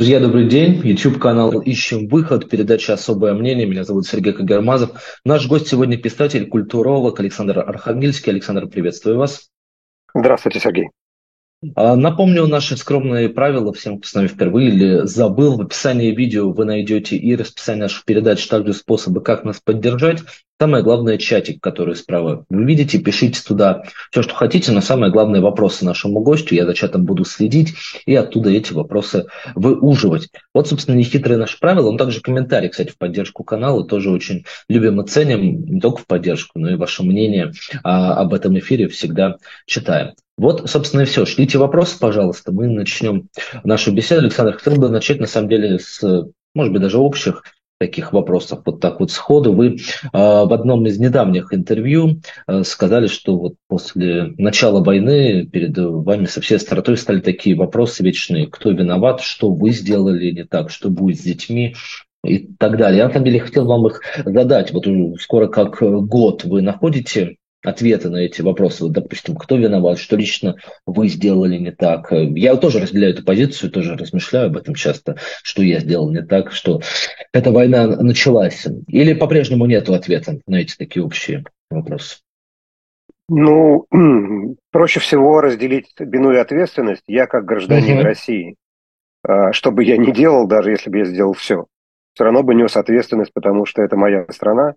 Друзья, добрый день. YouTube-канал «Ищем выход», передача «Особое мнение». Меня зовут Сергей Кагермазов. Наш гость сегодня писатель, культуролог Александр Архангельский. Александр, приветствую вас. Здравствуйте, Сергей. Напомню наши скромные правила всем, кто с нами впервые или забыл. В описании видео вы найдете и расписание наших передач, также способы, как нас поддержать. Самое главное, чатик, который справа вы видите. Пишите туда все, что хотите, но самое главное, вопросы нашему гостю. Я за чатом буду следить и оттуда эти вопросы выуживать. Вот, собственно, нехитрые наши правила. Он также комментарий, кстати, в поддержку канала тоже очень любим и ценим. Не только в поддержку, но и ваше мнение об этом эфире всегда читаем. Вот, собственно, и все. Шлите вопросы, пожалуйста. Мы начнем нашу беседу. Александр, хотел бы начать, на самом деле, с, может быть, даже общих таких вопросов. Вот так вот сходу. Вы в одном из недавних интервью сказали, что вот после начала войны перед вами со всей остротой стали такие вопросы вечные. Кто виноват, что вы сделали не так, что будет с детьми и так далее. Я, на самом деле, хотел вам их задать. Вот скоро как год вы находите ответы на эти вопросы. Вот, допустим, кто виноват, что лично вы сделали не так. Я тоже разделяю эту позицию, тоже размышляю об этом часто, что я сделал не так, что эта война началась. Или по-прежнему нет ответа на эти такие общие вопросы? Ну, проще всего разделить вину и ответственность. Я как гражданин Угу. России, что бы я ни делал, даже если бы я сделал все равно бы нес ответственность, потому что это моя страна,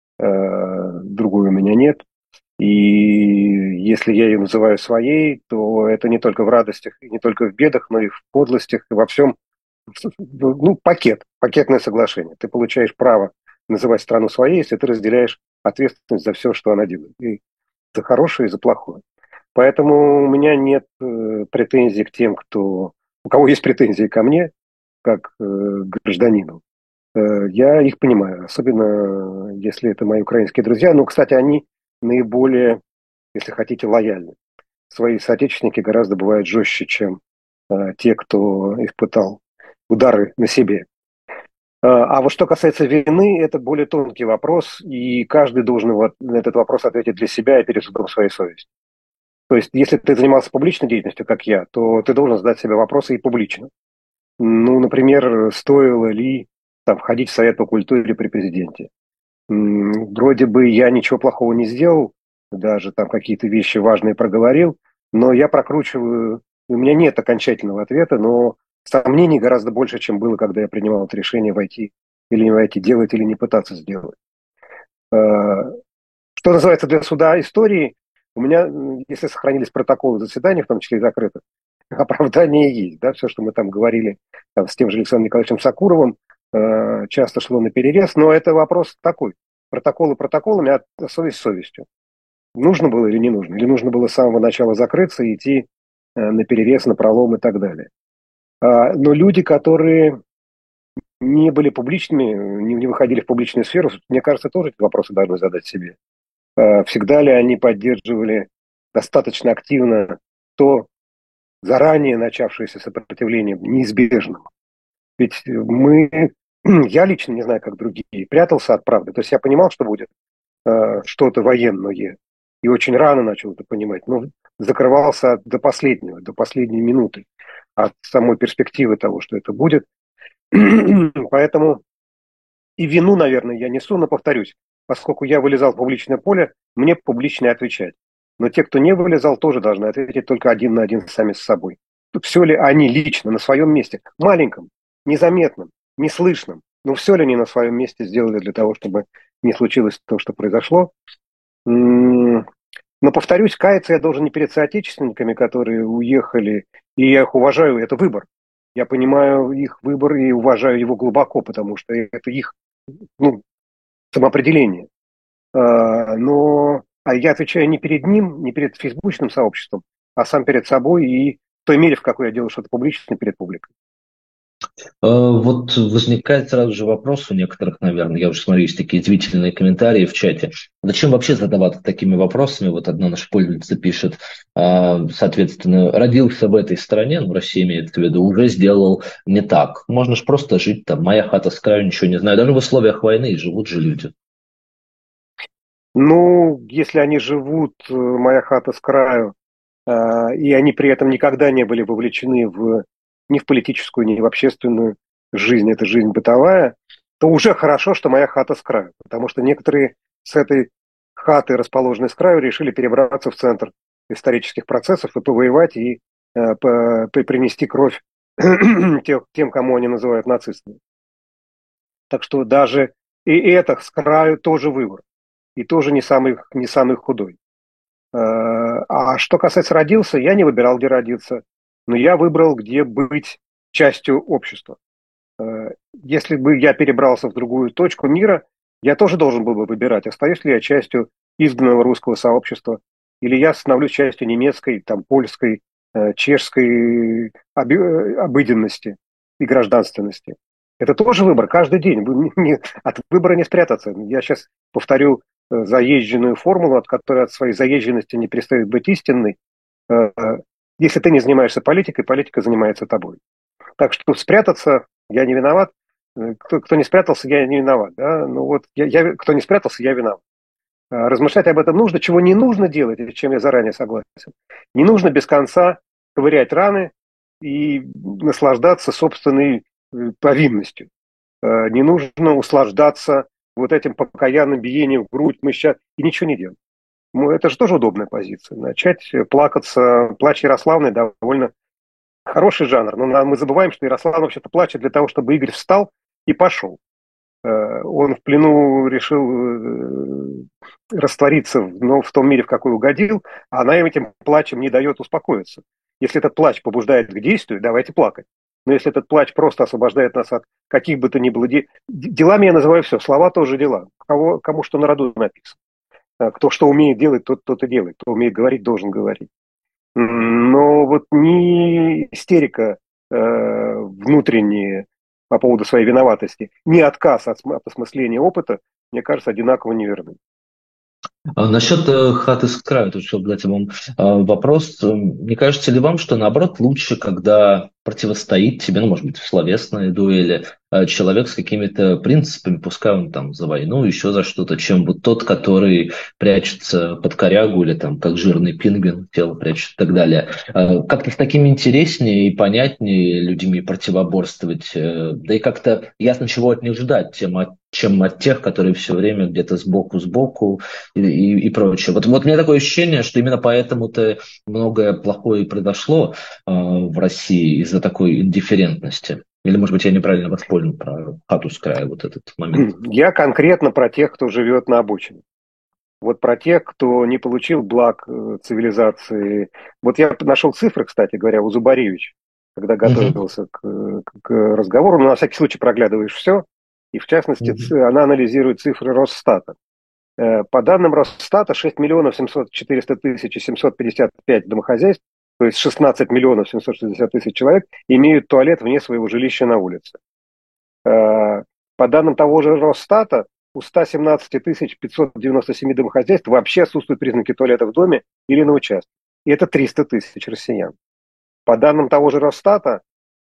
другой у меня нет. И если я ее называю своей, то это не только в радостях, и не только в бедах, но и в подлостях, и во всем. Ну, пакетное соглашение. Ты получаешь право называть страну своей, если ты разделяешь ответственность за все, что она делает. И за хорошее и за плохое. Поэтому у меня нет претензий к тем, у кого есть претензии ко мне, как гражданину. Я их понимаю, особенно если это мои украинские друзья. Но, кстати, они наиболее, если хотите, лояльны. Свои соотечественники гораздо бывают жестче, чем те, кто испытал удары на себе. А вот что касается вины, это более тонкий вопрос, и каждый должен вот на этот вопрос ответить для себя и перед судом своей совести. То есть, если ты занимался публичной деятельностью, как я, то ты должен задать себе вопросы и публично. Ну, например, стоило ли там, входить в Совет по культуре при президенте? Вроде бы я ничего плохого не сделал, даже там какие-то вещи важные проговорил, но я прокручиваю, у меня нет окончательного ответа, но сомнений гораздо больше, чем было, когда я принимал это решение войти или не войти, делать или не пытаться сделать. Э, Что называется для суда истории, у меня, если сохранились протоколы заседаний, в том числе и закрытых, оправдание есть, да, все, что мы там говорили там, с тем же Александром Николаевичем Сакуровым, часто шло на перерез, но это вопрос такой. Протоколы протоколами, а совесть совестью. Нужно было или не нужно? Или нужно было с самого начала закрыться и идти на перерез, на пролом и так далее. Но люди, которые не были публичными, не выходили в публичную сферу, мне кажется, тоже эти вопросы должны задать себе. Всегда ли они поддерживали достаточно активно то заранее начавшееся сопротивление неизбежным? Ведь я лично, не знаю, как другие, прятался от правды. То есть я понимал, что будет что-то военное, и очень рано начал это понимать, но закрывался до последнего, до последней минуты от самой перспективы того, что это будет. Поэтому и вину, наверное, я несу, но повторюсь, поскольку я вылезал в публичное поле, мне публично и отвечать. Но те, кто не вылезал, тоже должны ответить только один на один сами с собой. Все ли они лично на своем месте, маленьком, незаметном, неслышном, но все ли они на своем месте сделали для того, чтобы не случилось то, что произошло? Но, повторюсь, каяться я должен не перед соотечественниками, которые уехали, и я их уважаю, это выбор. Я понимаю их выбор и уважаю его глубоко, потому что это их ну, самоопределение. Но я отвечаю не перед ним, не перед фейсбучным сообществом, а сам перед собой и в той мере, в какой я делаю что-то публично перед публикой. Вот возникает сразу же вопрос у некоторых, наверное, я уже смотрю, есть такие извительные комментарии в чате. Зачем вообще задаваться такими вопросами? Вот одна наша пользовательница пишет, соответственно, родился в этой стране, ну, Россия имеет в виду, уже сделал не так. Можно же просто жить там, моя хата с краю, ничего не знаю. Даже в условиях войны живут же люди. Ну, если они живут, моя хата с краю, и они при этом никогда не были вовлечены в ни в политическую, ни в общественную жизнь, это жизнь бытовая, то уже хорошо, что моя хата с краю. Потому что некоторые с этой хаты, расположенной с краю, решили перебраться в центр исторических процессов и повоевать, и принести кровь тем, кому они называют нацистами. Так что даже и это с краю тоже выбор. И тоже не самый худой. А что касается родился, я не выбирал, где родиться, но я выбрал, где быть частью общества. Если бы я перебрался в другую точку мира, я тоже должен был бы выбирать, остаюсь ли я частью изгнанного русского сообщества, или я становлюсь частью немецкой, там, польской, чешской обыденности и гражданственности. Это тоже выбор каждый день. От выбора не спрятаться. Я сейчас повторю заезженную формулу, от которой от своей заезженности не перестает быть истинной. Э, Если ты не занимаешься политикой, политика занимается тобой. Так что спрятаться я не виноват. Кто не спрятался, я не виноват. Да? Ну вот, кто не спрятался, я виноват. Размышлять об этом нужно, чего не нужно делать, и с чем я заранее согласен. Не нужно без конца ковырять раны и наслаждаться собственной повинностью. Не нужно услаждаться вот этим покаянным биением в грудь, мы сейчас, и ничего не делать. Ну, это же тоже удобная позиция. Начать плакаться. Плач Ярославны довольно хороший жанр. Но мы забываем, что Ярославна вообще-то плачет для того, чтобы Игорь встал и пошел. Он в плену решил раствориться в том мире, в какой угодил, а она им этим плачем не дает успокоиться. Если этот плач побуждает к действию, давайте плакать. Но если этот плач просто освобождает нас от каких бы то ни было делами, я называю все. Слова тоже дела. Кому что на роду написано. Кто что умеет делать, тот и делает. Кто умеет говорить, должен говорить. Но вот ни истерика внутренняя по поводу своей виноватости, ни отказ от осмысления опыта, мне кажется, одинаково неверны. Насчет хаты с краю, тут чтобы дать вам вопрос. Не кажется ли вам, что наоборот лучше, когда противостоит тебе, ну, может быть, в словесной дуэли, человек с какими-то принципами, пускай он там за войну, еще за что-то, чем вот тот, который прячется под корягу или там как жирный пингвин, тело прячет и так далее. Как-то с такими интереснее и понятнее людьми противоборствовать, да и как-то ясно, чего от них ждать, чем от тех, которые все время где-то сбоку и прочее. Вот у меня такое ощущение, что именно поэтому-то многое плохое и произошло в России из-за такой индифферентности. Или, может быть, я неправильно вас понял про хату с края, вот этот момент. Я конкретно про тех, кто живет на обочине. Вот про тех, кто не получил благ цивилизации. Вот я нашел цифры, кстати говоря, у Зубаревич, когда Мгм. готовился к разговору. Но на всякий случай проглядываешь все. И в частности, Мгм. она анализирует цифры Росстата. По данным Росстата, 6 миллионов 400 тысяч и 755 домохозяйств, то есть 16 миллионов 760 тысяч человек, имеют туалет вне своего жилища на улице. По данным того же Росстата, у 117 597 домохозяйств вообще отсутствуют признаки туалета в доме или на участке. И это 300 тысяч россиян. По данным того же Росстата,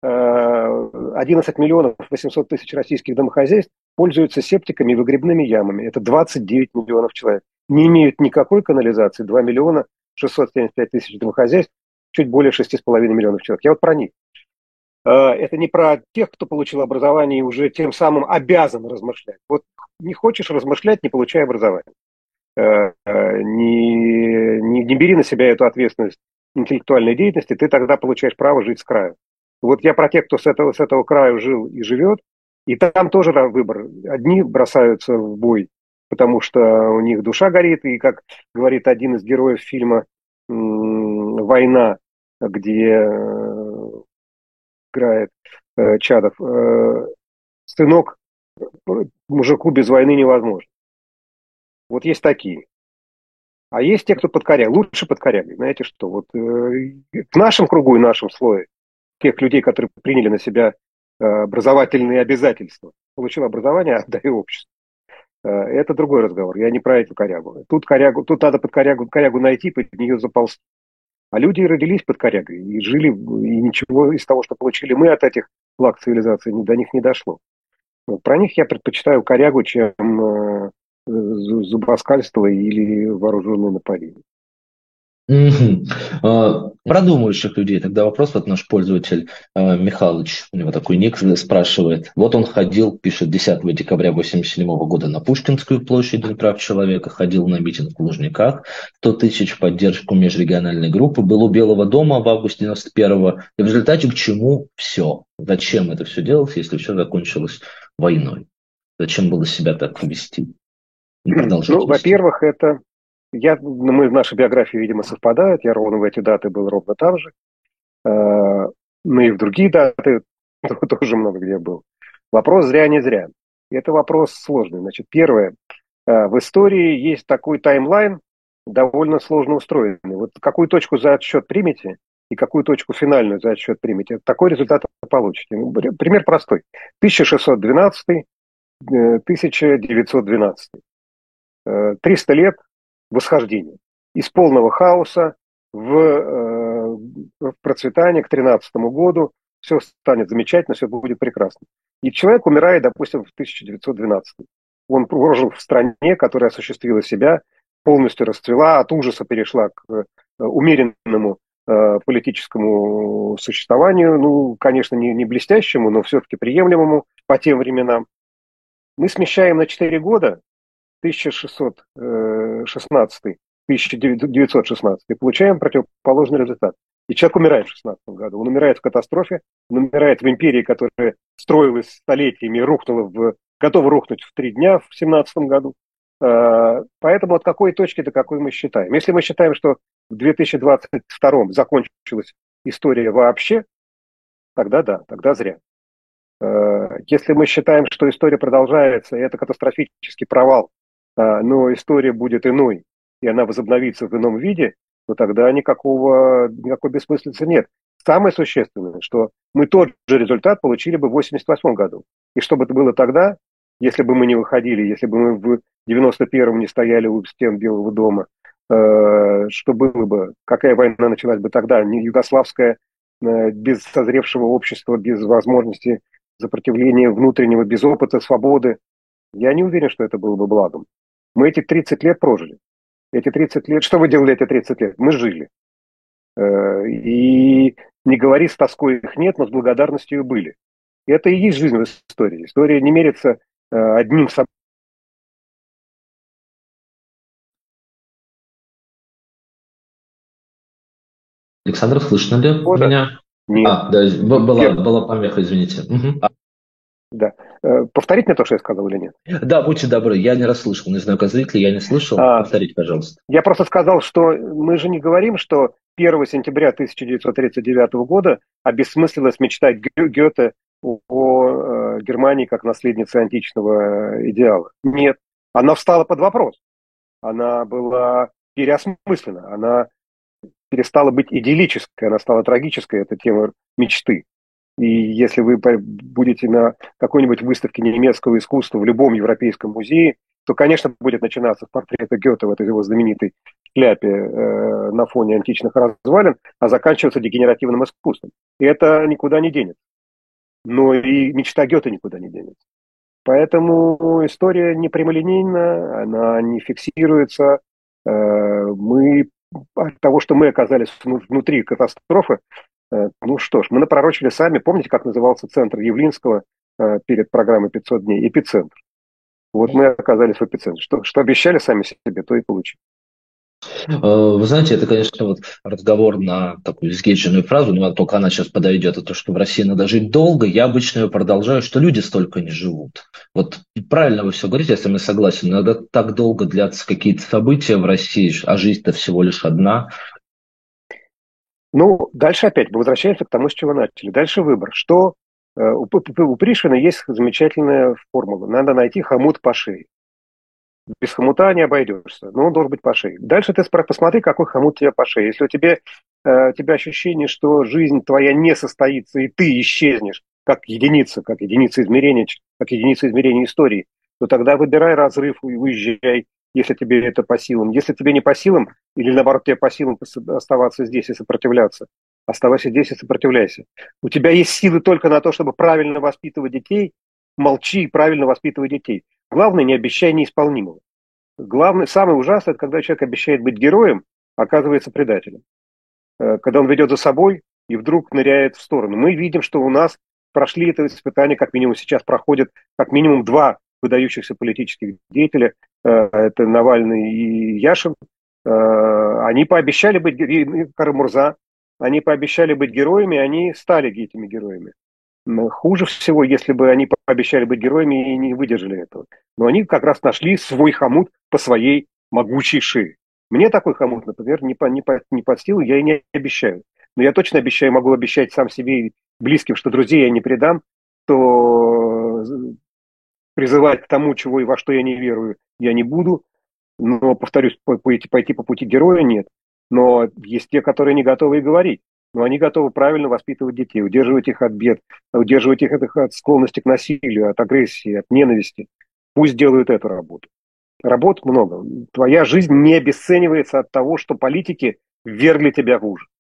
11 миллионов 800 тысяч российских домохозяйств пользуются септиками и выгребными ямами. Это 29 миллионов человек. Не имеют никакой канализации 2 миллиона 675 тысяч домохозяйств, чуть более 6,5 миллионов человек. Я вот про них. Это не про тех, кто получил образование и уже тем самым обязан размышлять. Вот не хочешь размышлять, не получай образование. Не бери на себя эту ответственность интеллектуальной деятельности, ты тогда получаешь право жить с краю. Вот я про тех, кто с этого краю жил и живет, и там тоже выбор. Одни бросаются в бой, потому что у них душа горит, и, как говорит один из героев фильма «Война», где играет Чадов, сынок, мужику без войны невозможно. Вот есть такие. А есть те, кто под корягой. Лучше под корягой. Знаете что? Вот в нашем кругу и нашем слое тех людей, которые приняли на себя образовательные обязательства, получил образование, отдай обществу. Это другой разговор. Я не про эту корягу. Тут надо под корягу найти, под нее заползти. А люди родились под корягой и жили, и ничего из того, что получили мы от этих благ цивилизации, до них не дошло. Вот про них я предпочитаю корягу, чем зубоскальство или вооруженное нападение. Мгм. Про думающих людей тогда вопрос. Вот наш пользователь Михалыч, у него такой ник спрашивает. Вот он ходил, пишет, 10 декабря 1987 года на Пушкинскую площадь День прав человека, ходил на митинг в Лужниках, 100 тысяч в поддержку межрегиональной группы, был у Белого дома в августе 91-го. И в результате к чему все? Зачем это все делалось, если все закончилось войной? Зачем было себя так вести и Ну, продолжать вести? во-первых, наши биографии, видимо, совпадают. Я ровно в эти даты был ровно там же. Ну и в другие даты тоже много где был. Вопрос зря не зря. Это вопрос сложный. Значит, первое. В истории есть такой таймлайн, довольно сложно устроенный. Вот какую точку за отсчет примете и какую точку финальную за отсчет примете, такой результат получите. Ну, пример простой. 1612, 1912. 300 лет восхождения. Из полного хаоса в процветание к 13 году. Все станет замечательно, все будет прекрасно. И человек умирает, допустим, в 1912. Он прожил в стране, которая осуществила себя, полностью расцвела, от ужаса перешла к умеренному политическому существованию, ну, конечно, не блестящему, но все-таки приемлемому по тем временам. Мы смещаем на 4 года 1616, 1916, и получаем противоположный результат. И человек умирает в 16 году. Он умирает в катастрофе, он умирает в империи, которая строилась столетиями и готова рухнуть в 3 дня в 17 году. Поэтому от какой точки до какой мы считаем? Если мы считаем, что в 2022 закончилась история вообще, тогда да, тогда зря. Если мы считаем, что история продолжается, и это катастрофический провал, но история будет иной, и она возобновится в ином виде, то тогда никакой бессмыслицы нет. Самое существенное, что мы тот же результат получили бы в 1988 году. И что бы это было тогда, если бы мы не выходили, если бы мы в 91-м не стояли у стен Белого дома, что было бы, какая война началась бы тогда, не югославская, без созревшего общества, без возможности сопротивления внутреннего, без опыта свободы. Я не уверен, что это было бы благом. Мы эти 30 лет прожили. Эти 30 лет... Что вы делали эти 30 лет? Мы жили. И не говори, с тоской их нет, но с благодарностью и были. И это и есть жизнь в истории. История не мерится одним событием. Александр, слышно ли Года. меня? Нет. Да, была, Первый. была помеха, извините. Мгм. Да. Повторить мне то, что я сказал или нет? Да, будьте добры, я не расслышал. Не знаю, как зрители, я не слышал. А, Повторите, пожалуйста. Я просто сказал, что мы же не говорим, что 1 сентября 1939 года обессмыслилась мечта Гёте о Германии как наследнице античного идеала. Нет, она встала под вопрос. Она была переосмыслена, она перестала быть идиллической, она стала трагической, это тема мечты. И если вы будете на какой-нибудь выставке немецкого искусства в любом европейском музее, то, конечно, будет начинаться с портрета Гёте в этой его знаменитой шляпе на фоне античных развалин, а заканчиваться дегенеративным искусством. И это никуда не денется. Но и мечта Гёте никуда не денется. Поэтому история не прямолинейна, она не фиксируется. Мы от того, что мы оказались внутри катастрофы, ну что ж, мы напророчили сами. Помните, как назывался центр Явлинского перед программой «500 дней»? Эпицентр. Вот мы оказались в эпицентре. Что обещали сами себе, то и получили. Вы знаете, это, конечно, вот разговор на такую изгедженную фразу, но только она сейчас подойдет, это то, что в России надо жить долго. Я обычно ее продолжаю, что люди столько не живут. Вот правильно вы все говорите, я с вами согласен. Иногда так долго длятся какие-то события в России, а жизнь-то всего лишь одна. Ну, дальше опять мы возвращаемся к тому, с чего начали. Дальше выбор. У Пришвина есть замечательная формула. Надо найти хомут по шее. Без хомута не обойдешься, но он должен быть по шее. Дальше ты посмотри, какой хомут тебе по шее. Если у тебя ощущение, что жизнь твоя не состоится, и ты исчезнешь как единица измерения, как единица измерения истории, то тогда выбирай разрыв и уезжай, если тебе это по силам. Если тебе не по силам, или наоборот тебе по силам оставаться здесь и сопротивляться, оставайся здесь и сопротивляйся. У тебя есть силы только на то, чтобы правильно воспитывать детей, молчи и правильно воспитывай детей. Главное, не обещай неисполнимого. Главное, самое ужасное, это когда человек обещает быть героем, оказывается предателем. Когда он ведет за собой и вдруг ныряет в сторону. Мы видим, что у нас прошли это испытание, как минимум сейчас проходят как минимум два выдающихся политических деятеля, это Навальный и Яшин. Они пообещали быть, Кара-Мурза, они пообещали быть героями, они стали этими героями. Но хуже всего, если бы они пообещали быть героями и не выдержали этого. Но они как раз нашли свой хомут по своей могучей шее. Мне такой хомут, например, не под силу, я и не обещаю. Но я точно обещаю, могу обещать сам себе и близким, что друзей я не предам, то призывать к тому, чего и во что я не верую, я не буду. Но, повторюсь, пойти по пути героя нет. Но есть те, которые не готовы и говорить. Но они готовы правильно воспитывать детей, удерживать их от бед, удерживать их от склонности к насилию, от агрессии, от ненависти. Пусть делают эту работу. Работ много. Твоя жизнь не обесценивается от того, что политики ввергли тебя в ужас.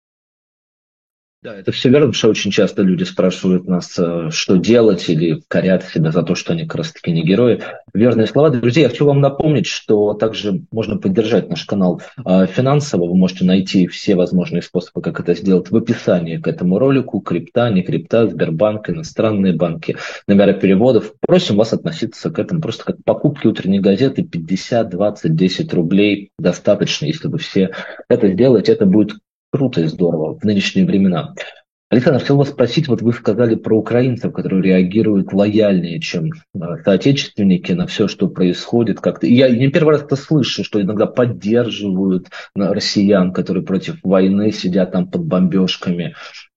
Да, это все верно, потому что очень часто люди спрашивают нас, что делать, или корят себя за то, что они как раз таки не герои. Верные слова. Друзья, я хочу вам напомнить, что также можно поддержать наш канал финансово. Вы можете найти все возможные способы, как это сделать в описании к этому ролику. Крипта, не крипта, Сбербанк, иностранные банки, номера переводов. Просим вас относиться к этому просто как к покупке утренней газеты. 50, 20, 10 рублей достаточно, если вы все это сделаете. Это будет круто и здорово в нынешние времена. Александр, хотел вас спросить, вот вы сказали про украинцев, которые реагируют лояльнее, чем соотечественники на все, что происходит. Как-то. И я не первый раз это слышу, что иногда поддерживают россиян, которые против войны сидят там под бомбежками.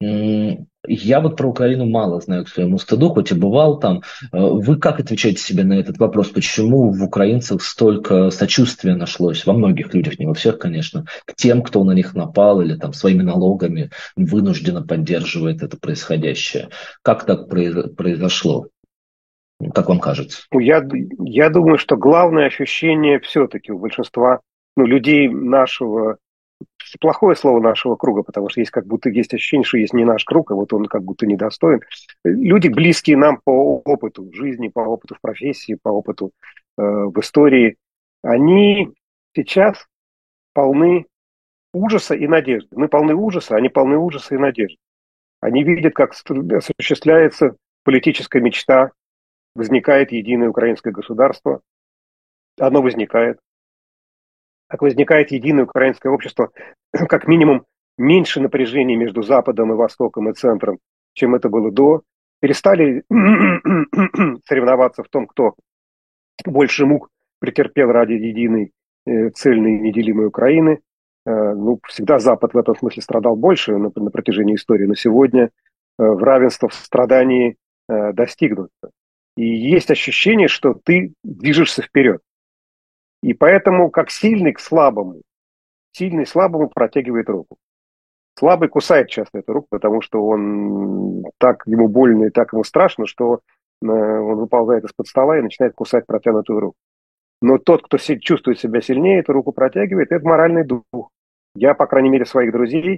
Я вот про Украину мало знаю к своему стыду, хоть и бывал там. Вы как отвечаете себе на этот вопрос? Почему в украинцах столько сочувствия нашлось, во многих людях, не во всех, конечно, к тем, кто на них напал или там своими налогами вынужденно поддерживает это происходящее? Как так произошло? Как вам кажется? Я думаю, что главное ощущение все-таки у большинства людей нашего, плохое слово нашего круга, потому что есть как будто есть ощущение, что есть не наш круг, а вот он как будто недостоин. Люди, близкие нам по опыту жизни, по опыту в профессии, по опыту в истории, они сейчас полны ужаса и надежды. Мы полны ужаса, они полны ужаса и надежды. Они видят, как осуществляется политическая мечта, возникает единое украинское государство. Оно возникает. Как возникает единое украинское общество, как минимум меньше напряжения между Западом и Востоком и Центром, чем это было до. Перестали соревноваться в том, кто больше мук претерпел ради единой, цельной, неделимой Украины. Всегда Запад в этом смысле страдал больше на протяжении истории, но сегодня в равенство в страдании достигнуто. И есть ощущение, что ты движешься вперед. И поэтому, как сильный к слабому, сильный слабому протягивает руку. Слабый кусает часто эту руку, потому что он так ему больно и так ему страшно, что он выползает из-под стола и начинает кусать протянутую руку. Но тот, кто чувствует себя сильнее, эту руку протягивает, это моральный дух. Я, по крайней мере, своих друзей,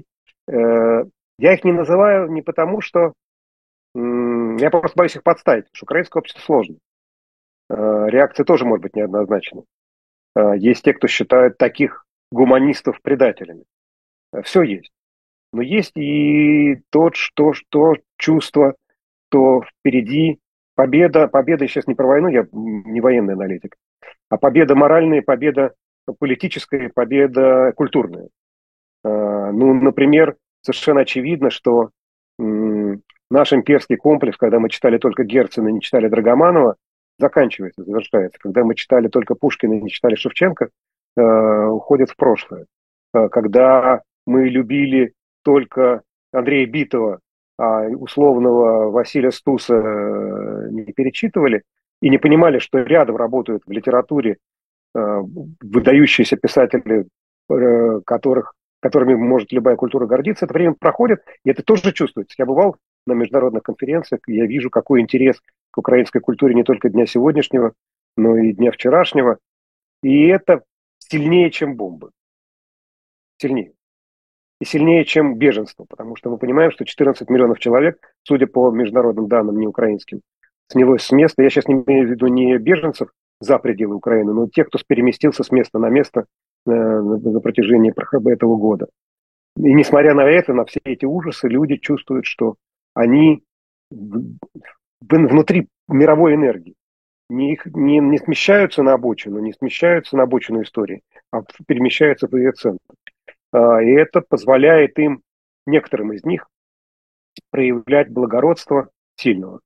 я их не называю не потому, что я просто боюсь их подставить, потому что украинское общество сложно. Реакция тоже может быть неоднозначной. Есть те, кто считает таких гуманистов предателями. Все есть. Но есть и что чувство, что впереди победа. Победа сейчас не про войну, я не военный аналитик, а победа моральная, победа политическая, победа культурная. Например, совершенно очевидно, что наш имперский комплекс, когда мы читали только Герцена, не читали Драгоманова, заканчивается, завершается. Когда мы читали только Пушкина и не читали Шевченко, уходит в прошлое. Когда мы любили только Андрея Битова, а условного Василия Стуса не перечитывали и не понимали, что рядом работают в литературе выдающиеся писатели, которыми может любая культура гордиться, это время проходит, и это тоже чувствуется. Я бывал на международных конференциях, и я вижу, какой интерес к украинской культуре не только дня сегодняшнего, но и дня вчерашнего. И это сильнее, чем бомбы. Сильнее. И сильнее, чем беженство, потому что мы понимаем, что 14 миллионов человек, судя по международным данным, не украинским, снялось с места. Я сейчас не имею в виду не беженцев, за пределы Украины, но те, кто переместился с места на место на протяжении этого года. И несмотря на это, на все эти ужасы, люди чувствуют, что они внутри мировой энергии. Не смещаются на обочину, не смещаются на обочину истории, а перемещаются в ее центр. И это позволяет им, некоторым из них, проявлять благородство сильного.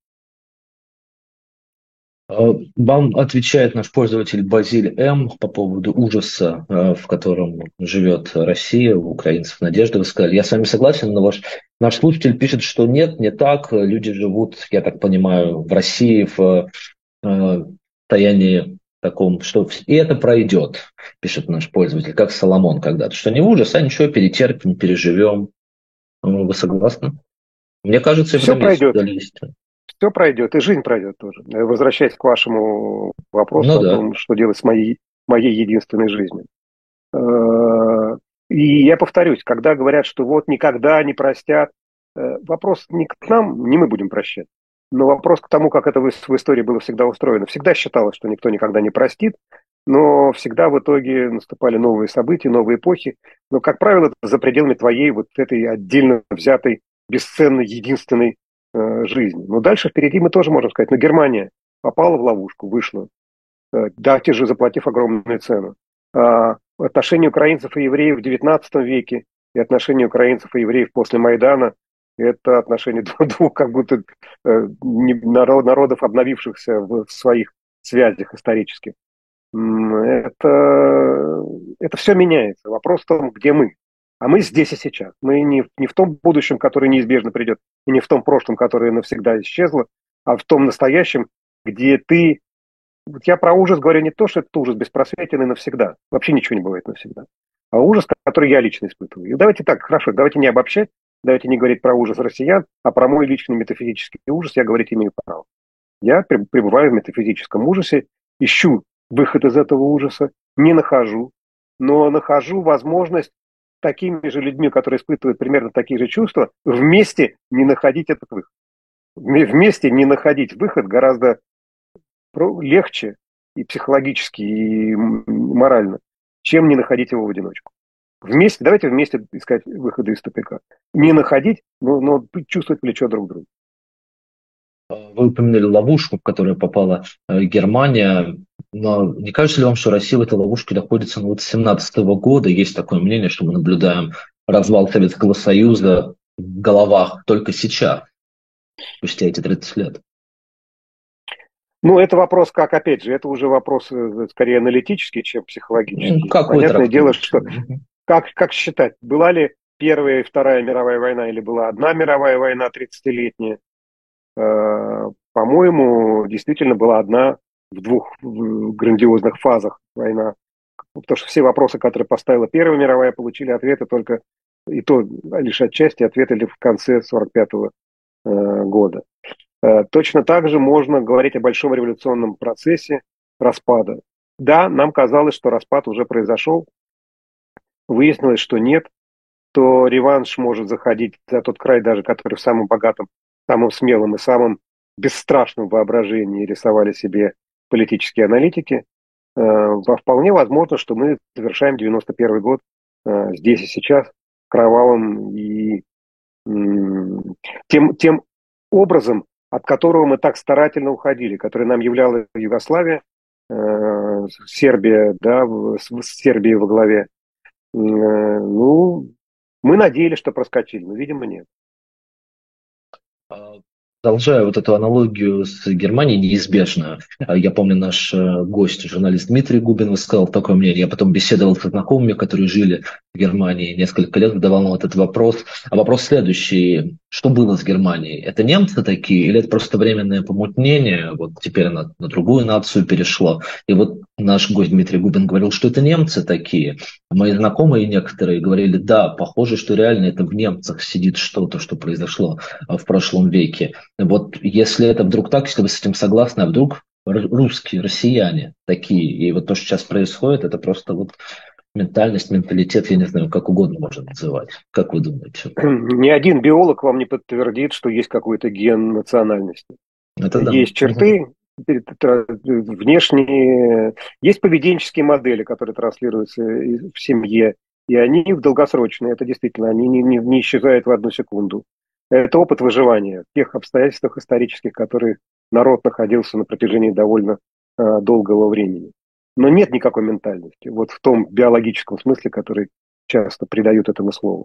Вам отвечает наш пользователь Базиль М. по поводу ужаса, в котором живет Россия, у украинцев надежда. Вы сказали, я с вами согласен, но наш слушатель пишет, что нет, не так. Люди живут, я так понимаю, в России в состоянии таком, что и это пройдет, пишет наш пользователь, как Соломон когда-то, что не ужас, а ничего, перетерпим, переживем. Вы согласны? Мне кажется, в Все этом есть пройдет. доля истины. Все пройдет, и жизнь пройдет тоже. Возвращаясь к вашему вопросу Ну о да. том, что делать с моей единственной жизнью. И я повторюсь, когда говорят, что вот никогда не простят, вопрос не к нам, не мы будем прощать, но вопрос к тому, как это в истории было всегда устроено. Всегда считалось, что никто никогда не простит, но всегда в итоге наступали новые события, новые эпохи. Но, как правило, это за пределами твоей вот этой отдельно взятой, бесценной, единственной жизни. Но дальше впереди мы тоже можем сказать, но Германия попала в ловушку, вышла, да, те же заплатив огромную цену. Отношения украинцев и евреев в XIX веке и отношения украинцев и евреев после Майдана — это отношения двух как будто народов, обновившихся в своих связях исторических. Это все меняется. Вопрос в том, где мы. А мы здесь и сейчас. Мы не в том будущем, которое неизбежно придет, и не в том прошлом, которое навсегда исчезло, а в том настоящем, где ты... Вот я про ужас говорю не то, что это ужас беспросветен и навсегда. Вообще ничего не бывает навсегда. А ужас, который я лично испытываю. И давайте так, хорошо, давайте не обобщать, давайте не говорить про ужас россиян, а про мой личный метафизический ужас я говорить имею право. Я пребываю в метафизическом ужасе, ищу выход из этого ужаса, не нахожу, но нахожу возможность такими же людьми, которые испытывают примерно такие же чувства, вместе не находить этот выход. Вместе не находить выход гораздо легче и психологически, и морально, чем не находить его в одиночку. Вместе, давайте вместе искать выходы из тупика. Не находить, но чувствовать плечо друг друга. Вы упомянули ловушку, в которую попала Германия. Но не кажется ли вам, что Россия в этой ловушке находится с 2017 года? Есть такое мнение, что мы наблюдаем развал Советского Союза в головах только сейчас, спустя эти 30 лет. Ну, это вопрос, как, опять же, это уже вопрос скорее аналитический, чем психологический. Как вы Понятное дело, трактуете? что как считать, была ли Первая и Вторая мировая война или была одна мировая война 30-летняя? По-моему, действительно была одна в двух грандиозных фазах война. Потому что все вопросы, которые поставила Первая мировая, получили ответы только, и то лишь отчасти ответы в конце 1945 года. Точно так же можно говорить о большом революционном процессе распада. Да, нам казалось, что распад уже произошел. Выяснилось, что нет, то реванш может заходить за тот край, даже который в самом богатом, самым смелым и самым бесстрашном воображении рисовали себе политические аналитики. Вполне возможно, что мы завершаем 91 год здесь и сейчас кровавым и тем образом, от которого мы так старательно уходили, который нам являла Югославия, Сербия, да, с Сербией во главе. Ну, мы надеялись, что проскочили, но, видимо, нет. Продолжая вот эту аналогию с Германией неизбежно, я помню, наш гость, журналист Дмитрий Губин, высказал такое мнение. Я потом беседовал с знакомыми, которые жили в Германии несколько лет, задавал им вот этот вопрос. А вопрос следующий. Что было с Германией? Это немцы такие или это просто временное помутнение? Вот теперь она на другую нацию перешло. И вот наш гость Дмитрий Губин говорил, что это немцы такие. Мои знакомые некоторые говорили, да, похоже, что реально это в немцах сидит что-то, что произошло в прошлом веке. Вот если это вдруг так, если вы с этим согласны, а вдруг русские, россияне такие, и вот то, что сейчас происходит, это просто вот ментальность, менталитет, я не знаю, как угодно можно называть. Как вы думаете? Ни один биолог вам не подтвердит, что есть какой-то ген национальности. Это да. Есть черты, внешние, есть поведенческие модели, которые транслируются в семье, и они в долгосрочные, это действительно, они не исчезают в одну секунду. Это опыт выживания в тех обстоятельствах исторических, в которых народ находился на протяжении довольно долгого времени. Но нет никакой ментальности, вот в том биологическом смысле, который часто придают этому слову.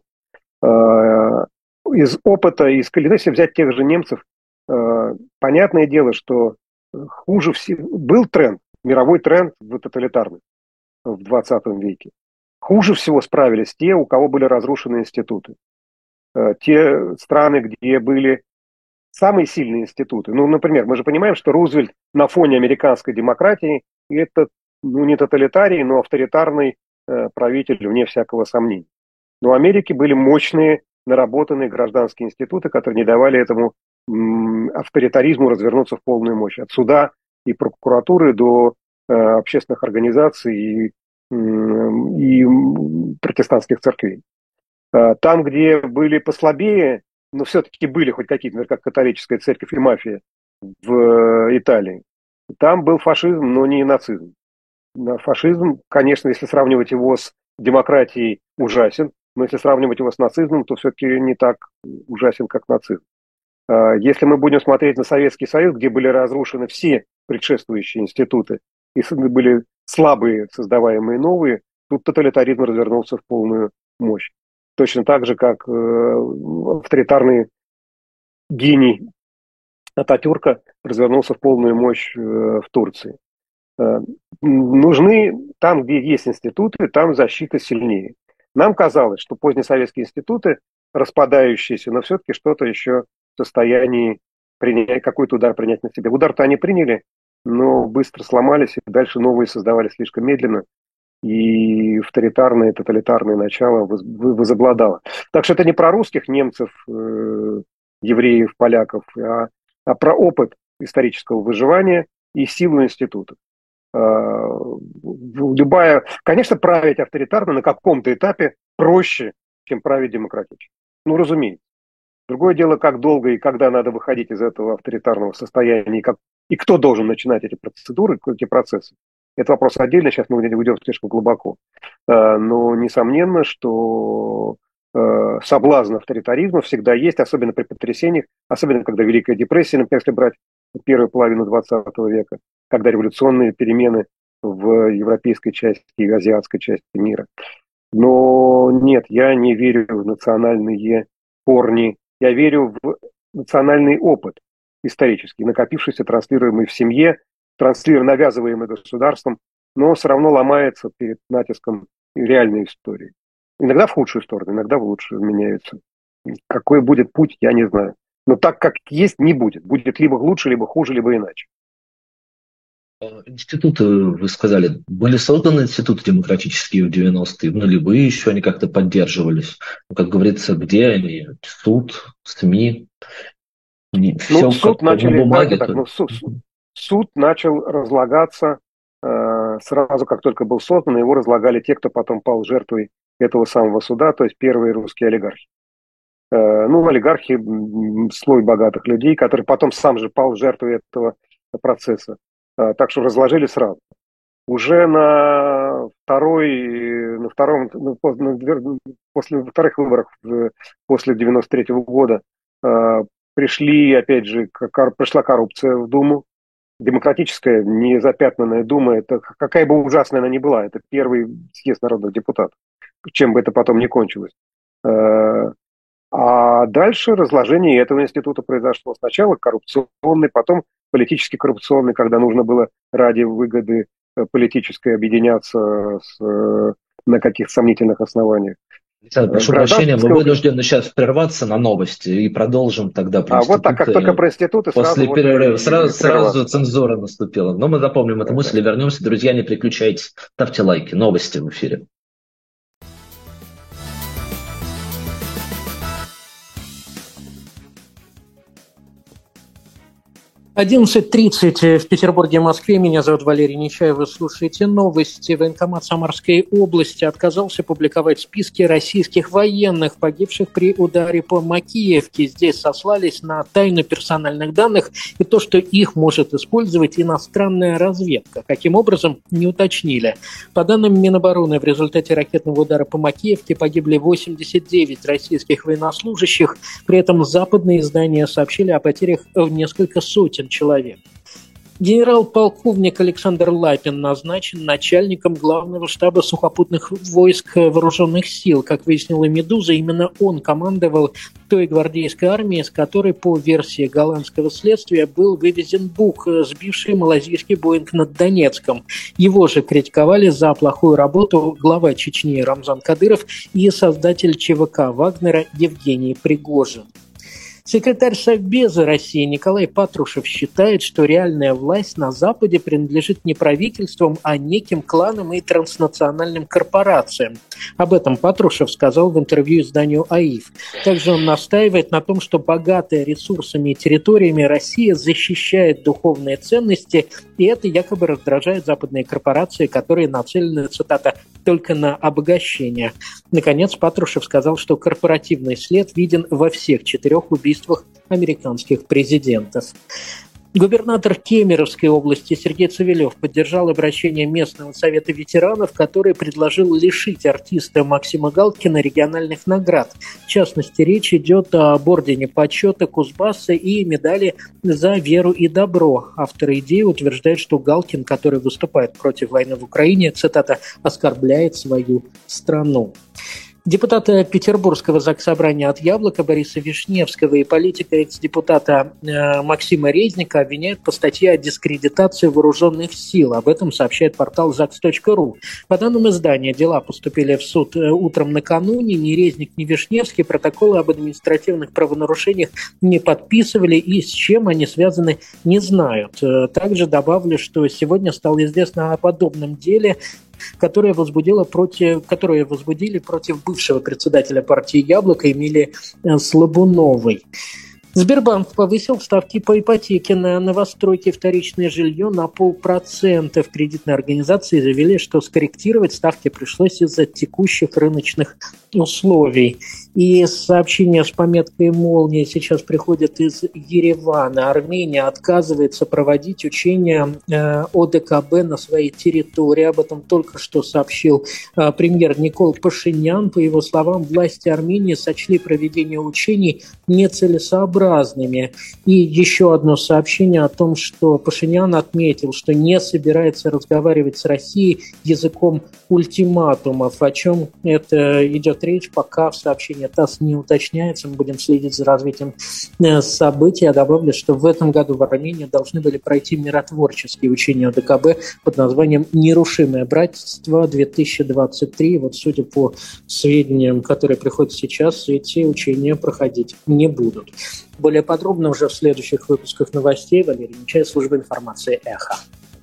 Из опыта, если взять тех же немцев, понятное дело, что хуже всего был тренд, мировой тренд в тоталитарный в 20 веке. Хуже всего справились те, у кого были разрушены институты. Те страны, где были самые сильные институты. Ну, например, мы же понимаем, что Рузвельт на фоне американской демократии это не тоталитарий, но авторитарный правитель, вне всякого сомнения. Но в Америке были мощные, наработанные гражданские институты, которые не давали этому авторитаризму развернуться в полную мощь. От суда и прокуратуры до общественных организаций и протестантских церквей. Там, где были послабее, но все-таки были хоть какие-то, например, как католическая церковь и мафия в Италии, там был фашизм, но не нацизм. Фашизм, конечно, если сравнивать его с демократией, ужасен, но если сравнивать его с нацизмом, то все-таки не так ужасен, как нацизм. Если мы будем смотреть на Советский Союз, где были разрушены все предшествующие институты и были слабые, создаваемые новые, тут тоталитаризм развернулся в полную мощь. Точно так же, как авторитарный гений Ататюрка развернулся в полную мощь в Турции. Нужны там, где есть институты, там защита сильнее. Нам казалось, что позднесоветские институты, распадающиеся, но все-таки что-то еще в состоянии принять, какой-то удар принять на себя. Удар-то они приняли, но быстро сломались, и дальше новые создавались слишком медленно, и авторитарное, тоталитарное начало возобладало. Так что это не про русских, немцев, евреев, поляков, а про опыт исторического выживания и силу институтов. Конечно, править авторитарно на каком-то этапе проще, чем править демократично. Ну, разумеется. Другое дело, как долго и когда надо выходить из этого авторитарного состояния, и кто должен начинать эти процедуры, эти процессы. Это вопрос отдельно, сейчас мы уйдем слишком глубоко. Но несомненно, что соблазн авторитаризма всегда есть, особенно при потрясениях, особенно когда Великая депрессия, например, если брать первую половину 20 века, когда революционные перемены в европейской части и азиатской части мира. Но нет, я не верю в национальные корни, я верю в национальный опыт исторический, накопившийся, транслируемый в семье, навязываемый государством, но все равно ломается перед натиском реальной истории. Иногда в худшую сторону, иногда в лучшую меняются. Какой будет путь, я не знаю. Но так, как есть, не будет. Будет либо лучше, либо хуже, либо иначе. Институты, вы сказали, были созданы институты демократические в 90-е, в нулевые еще они как-то поддерживались. Но, как говорится, где они? Суд, СМИ, Ну, все суд как на начали, давайте бумаге. так, ну, суд начал разлагаться сразу, как только был создан, его разлагали те, кто потом пал жертвой этого самого суда, то есть первые русские олигархи. Ну, олигархи, слой богатых людей, который потом сам же пал жертвой этого процесса. Так что разложили сразу. Уже на втором, после вторых выборах после 93-го года пришли, опять же, пришла коррупция в Думу. Демократическая, незапятнанная Дума, это какая бы ужасная она ни была, это первый съезд народных депутатов, чем бы это потом ни кончилось. А дальше разложение этого института произошло. Сначала коррупционный, потом политически коррупционный, когда нужно было ради выгоды политической объединяться на каких-то сомнительных основаниях. Александр, прошу прощения, мы вынуждены сейчас прерваться на новости и продолжим тогда про вот так, как только институты. про институты, После сразу перерыва сразу цензура наступила. Но мы запомним эту мысль и вернемся. Друзья, не переключайтесь. Ставьте лайки. Новости в эфире. 11:30 в Петербурге и Москве. Меня зовут Валерий Нечаев. Вы слушаете новости. Военкомат Самарской области отказался публиковать списки российских военных, погибших при ударе по Макеевке. Здесь сослались на тайну персональных данных и то, что их может использовать иностранная разведка. Каким образом, не уточнили. По данным Минобороны, в результате ракетного удара по Макеевке погибли 89 российских военнослужащих. При этом западные издания сообщили о потерях в несколько сотен человек. Генерал-полковник Александр Лапин назначен начальником главного штаба сухопутных войск вооруженных сил. Как выяснила «Медуза», именно он командовал той гвардейской армией, с которой, по версии голландского следствия, был вывезен Бук, сбивший малазийский Боинг над Донецком. Его же критиковали за плохую работу глава Чечни Рамзан Кадыров и создатель ЧВК Вагнера Евгений Пригожин. Секретарь Совбеза России Николай Патрушев считает, что реальная власть на Западе принадлежит не правительствам, а неким кланам и транснациональным корпорациям. Об этом Патрушев сказал в интервью изданию АИФ. Также он настаивает на том, что богатая ресурсами и территориями Россия защищает духовные ценности, и это якобы раздражает западные корпорации, которые нацелены, цитата, только на обогащение. Наконец, Патрушев сказал, что корпоративный след виден во всех 4 убийствах американских президентов. Губернатор Кемеровской области Сергей Цивилев поддержал обращение местного совета ветеранов, который предложил лишить артиста Максима Галкина региональных наград. В частности, речь идет об ордене почета Кузбасса и медали за веру и добро. Авторы идеи утверждают, что Галкин, который выступает против войны в Украине, цитата, «оскорбляет свою страну». Депутата Петербургского заксобрания от «Яблока» Бориса Вишневского и политика экс-депутата Максима Резника обвиняют по статье о дискредитации вооруженных сил. Об этом сообщает портал ЗАГС.ру. По данным издания, дела поступили в суд утром накануне. Ни Резник, ни Вишневский протоколы об административных правонарушениях не подписывали и с чем они связаны, не знают. Также добавлю, что сегодня стало известно о подобном деле, которые возбудили против бывшего председателя партии «Яблоко» Эмилии Слабуновой. Сбербанк повысил ставки по ипотеке на новостройки и вторичное жилье на 0,5%. В кредитной организации заявили, что скорректировать ставки пришлось из-за текущих рыночных условий. И сообщение с пометкой «Молния» сейчас приходит из Еревана. Армения отказывается проводить учения ОДКБ на своей территории. Об этом только что сообщил премьер Никол Пашинян. По его словам, власти Армении сочли проведение учений нецелесообразными. И еще одно сообщение о том, что Пашинян отметил, что не собирается разговаривать с Россией языком ультиматумов. О чем это идет речь, пока в сообщении ТАСС не уточняется. Мы будем следить за развитием событий. Я добавлю, что в этом году в Армении должны были пройти миротворческие учения ОДКБ под названием «Нерушимое братство-2023». Вот судя по сведениям, которые приходят сейчас, эти учения проходить не будут. Более подробно уже в следующих выпусках новостей. Валерий Нечаев, служба информации «Эхо».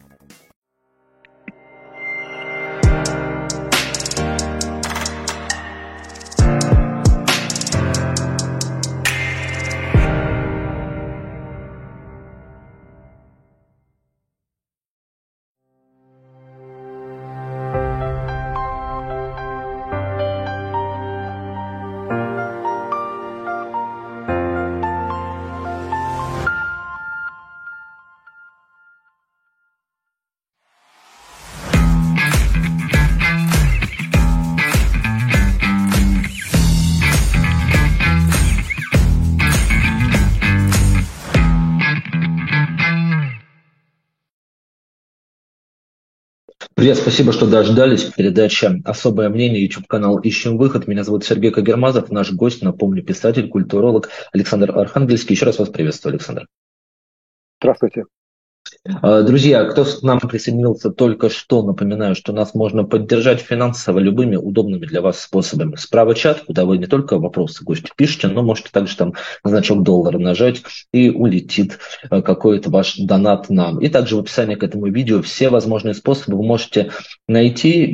Привет, спасибо, что дождались. Передача «Особое мнение», YouTube-канал «Ищем выход». Меня зовут Сергей Кагермазов. Наш гость, напомню, писатель, культуролог Александр Архангельский. Еще раз вас приветствую, Александр. Здравствуйте. Друзья, кто к нам присоединился только что, напоминаю, что нас можно поддержать финансово любыми удобными для вас способами. Справа чат, куда вы не только вопросы гостю пишете, но можете также там на значок доллара нажать, и улетит какой-то ваш донат нам. И также в описании к этому видео все возможные способы вы можете найти и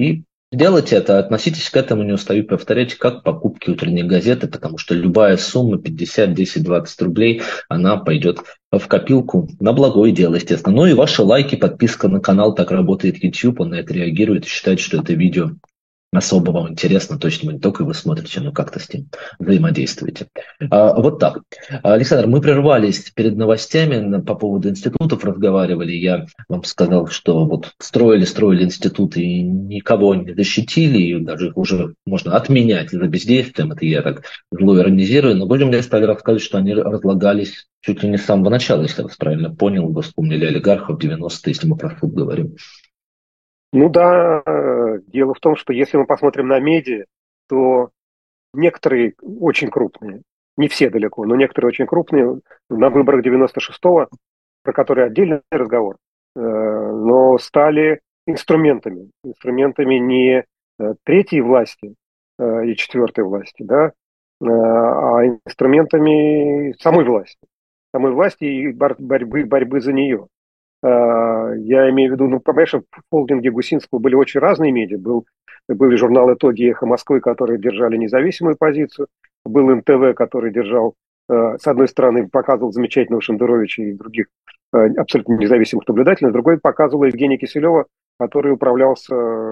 Делайте это, относитесь к этому, не устаю повторять, как покупки утренней газеты, потому что любая сумма 50, 10, 20 рублей, она пойдет в копилку на благое дело, естественно. Ну и ваши лайки, подписка на канал, так работает YouTube, он на это реагирует и считает, что это видео особо вам интересно, точно не только вы смотрите, но как-то с ним взаимодействуете. Вот так. Александр, мы прервались перед новостями, по поводу институтов разговаривали. Я вам сказал, что вот строили институты и никого не защитили, и даже их уже можно отменять за бездействием. Это я так зло иронизирую. Но будем ли стали рассказывать, что они разлагались чуть ли не с самого начала, если я вас правильно понял. Вы вспомнили олигархов 90-е, если мы про суд говорим. Ну да, дело в том, что если мы посмотрим на медиа, то некоторые очень крупные, не все далеко, но некоторые очень крупные, на выборах 96-го, про которые отдельный разговор, но стали инструментами не третьей власти и четвертой власти, да, а инструментами самой власти и борьбы за нее. Я имею в виду, ну, понимаешь, в холдинге Гусинского были очень разные медиа. Были журналы «Итоги» и «Эхо Москвы», которые держали независимую позицию. Был НТВ, который держал, с одной стороны, показывал замечательного Шендеровича и других абсолютно независимых наблюдателей, с другой показывал Евгения Киселева, который управлялся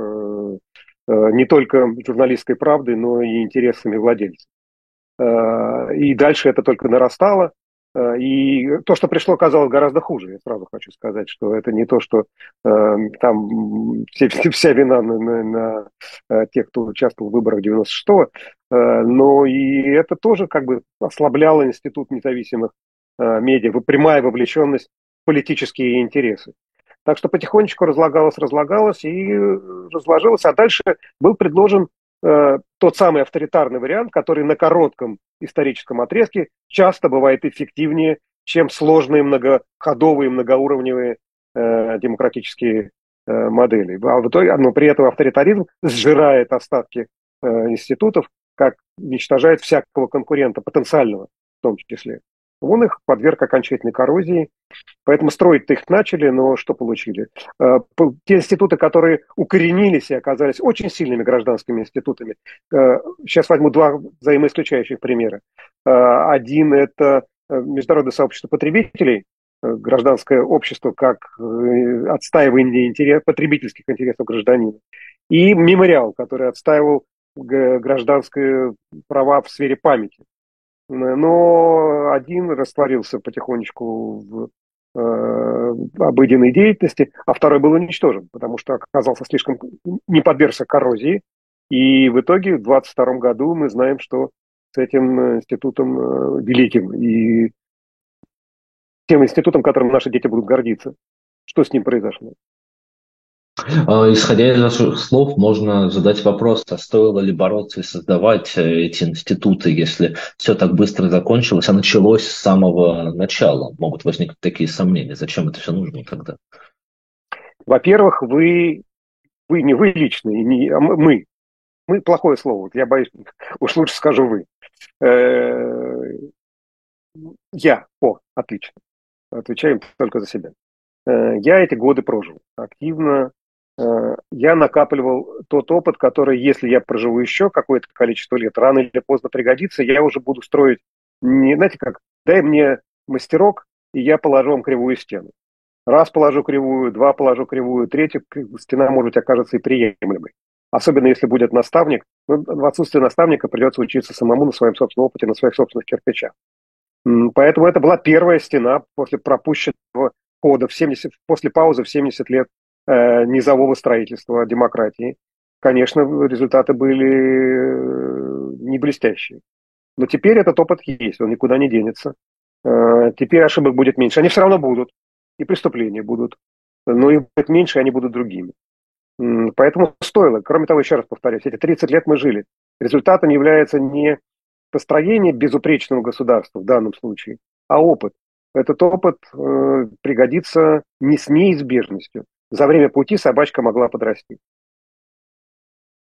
не только журналистской правдой, но и интересами владельцев. И дальше это только нарастало. И то, что пришло, казалось гораздо хуже. Я сразу хочу сказать, что это не то, что там вся вина на тех, кто участвовал в выборах 96-го, но и это тоже как бы ослабляло институт независимых медиа, прямая вовлеченность в политические интересы. Так что потихонечку разлагалось и разложилось. А дальше был предложен тот самый авторитарный вариант, который на коротком историческом отрезке часто бывает эффективнее, чем сложные многоходовые, многоуровневые демократические модели. А в итоге, но при этом авторитаризм сжирает остатки институтов, как уничтожает всякого конкурента, потенциального в том числе. Он их подверг окончательной коррозии. Поэтому строить-то их начали, но что получили? Те институты, которые укоренились и оказались очень сильными гражданскими институтами. Сейчас возьму два взаимоисключающих примера. Один – это международное сообщество потребителей, гражданское общество как отстаивание потребительских интересов гражданина. И мемориал, который отстаивал гражданские права в сфере памяти. Но один растворился потихонечку в обыденной деятельности, а второй был уничтожен, потому что оказался слишком, не подвергся коррозии. И в итоге в 2022 году мы знаем, что с этим институтом великим и тем институтом, которым наши дети будут гордиться, что с ним произошло. Исходя из ваших слов, можно задать вопрос, а стоило ли бороться и создавать эти институты, если все так быстро закончилось, а началось с самого начала? Могут возникнуть такие сомнения. Зачем это все нужно тогда? Во-первых, не вы лично, а мы плохое слово, я боюсь, уж лучше скажу вы. Отлично, отвечаем только за себя. Я эти годы прожил активно. Я накапливал тот опыт, который, если я проживу еще какое-то количество лет, рано или поздно пригодится, я уже буду строить, не, знаете как, дай мне мастерок, и я положу вам кривую стену. Раз положу кривую, два положу кривую, третью стена, может быть, окажется и приемлемой. Особенно если будет наставник. Но в отсутствие наставника придется учиться самому на своем собственном опыте, на своих собственных кирпичах. Поэтому это была первая стена после пропущенного хода, после паузы в 70 лет низового строительства демократии. Конечно, результаты были не блестящие. Но теперь этот опыт есть, он никуда не денется. Теперь ошибок будет меньше. Они все равно будут, и преступления будут. Но их будет меньше, и они будут другими. Поэтому стоило. Кроме того, еще раз повторюсь, эти 30 лет мы жили. Результатом является не построение безупречного государства в данном случае, а опыт. Этот опыт пригодится не с неизбежностью. За время пути собачка могла подрасти.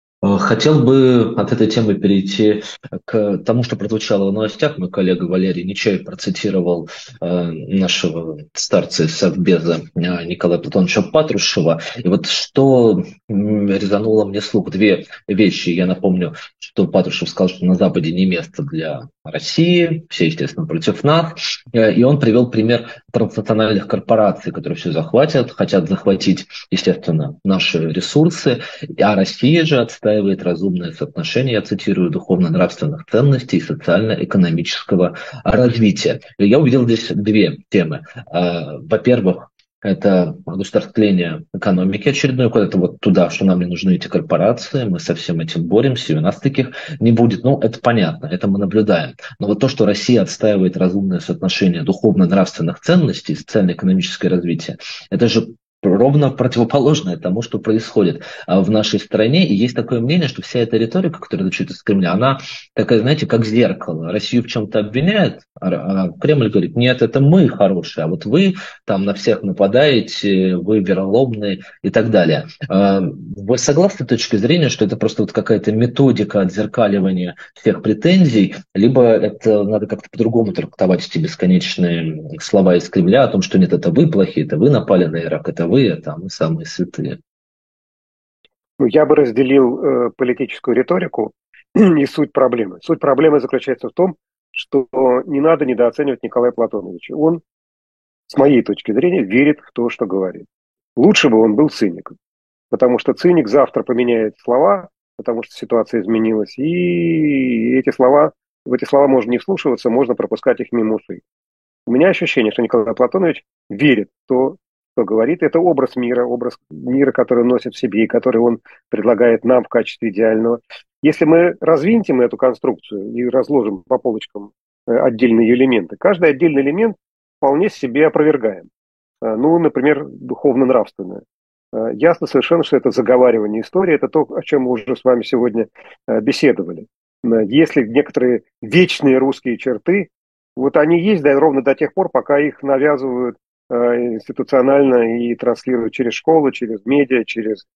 Хотел бы от этой темы перейти к тому, что прозвучало в новостях. Мой коллега Валерий Нечаев процитировал нашего старца из Совбеза Николая Платоновича Патрушева. И вот что резануло мне слух. Две вещи. Я напомню, что Патрушев сказал, что на Западе не место для России, все, естественно, против нас. И он привел пример транснациональных корпораций, которые все захватят, хотят захватить, естественно, наши ресурсы. А Россия же отстаивает разумное соотношение, я цитирую, духовно-нравственных ценностей и социально-экономического развития. Я увидел здесь две темы. Во-первых, это государствление экономики очередное, куда-то вот туда, что нам не нужны эти корпорации, мы со всем этим боремся, и у нас таких не будет. Ну, это понятно, это мы наблюдаем. Но вот то, что Россия отстаивает разумное соотношение духовно-нравственных ценностей и социально-экономическое развитие, это же ровно противоположное тому, что происходит в нашей стране. И есть такое мнение, что вся эта риторика, которая звучит из Кремля, она такая, знаете, как зеркало. Россию в чем-то обвиняет, а Кремль говорит, нет, это мы хорошие, а вот вы там на всех нападаете, вы вероломные и так далее. Вы согласны с точки зрения, что это просто вот какая-то методика отзеркаливания всех претензий, либо это надо как-то по-другому трактовать эти бесконечные слова из Кремля о том, что нет, это вы плохие, это вы напали на Ирак, это вы, это мы самые святые? Ну, я бы разделил политическую риторику и суть проблемы. Суть проблемы заключается в том, что не надо недооценивать Николая Платоновича. Он, с моей точки зрения, верит в то, что говорит. Лучше бы он был циником, потому что циник завтра поменяет слова, потому что ситуация изменилась, и в эти слова можно не вслушиваться, можно пропускать их мимо ушей. У меня ощущение, что Николай Платонович верит в то, что говорит. Это образ мира, который он носит в себе и который он предлагает нам в качестве идеального. Если мы развинтим эту конструкцию и разложим по полочкам отдельные элементы, каждый отдельный элемент вполне себе опровергаем. Ну, например, духовно-нравственное. Ясно совершенно, что это заговаривание истории, это то, о чем мы уже с вами сегодня беседовали. Если некоторые вечные русские черты, вот они есть, да, ровно до тех пор, пока их навязывают институционально и транслируют через школы, через медиа, через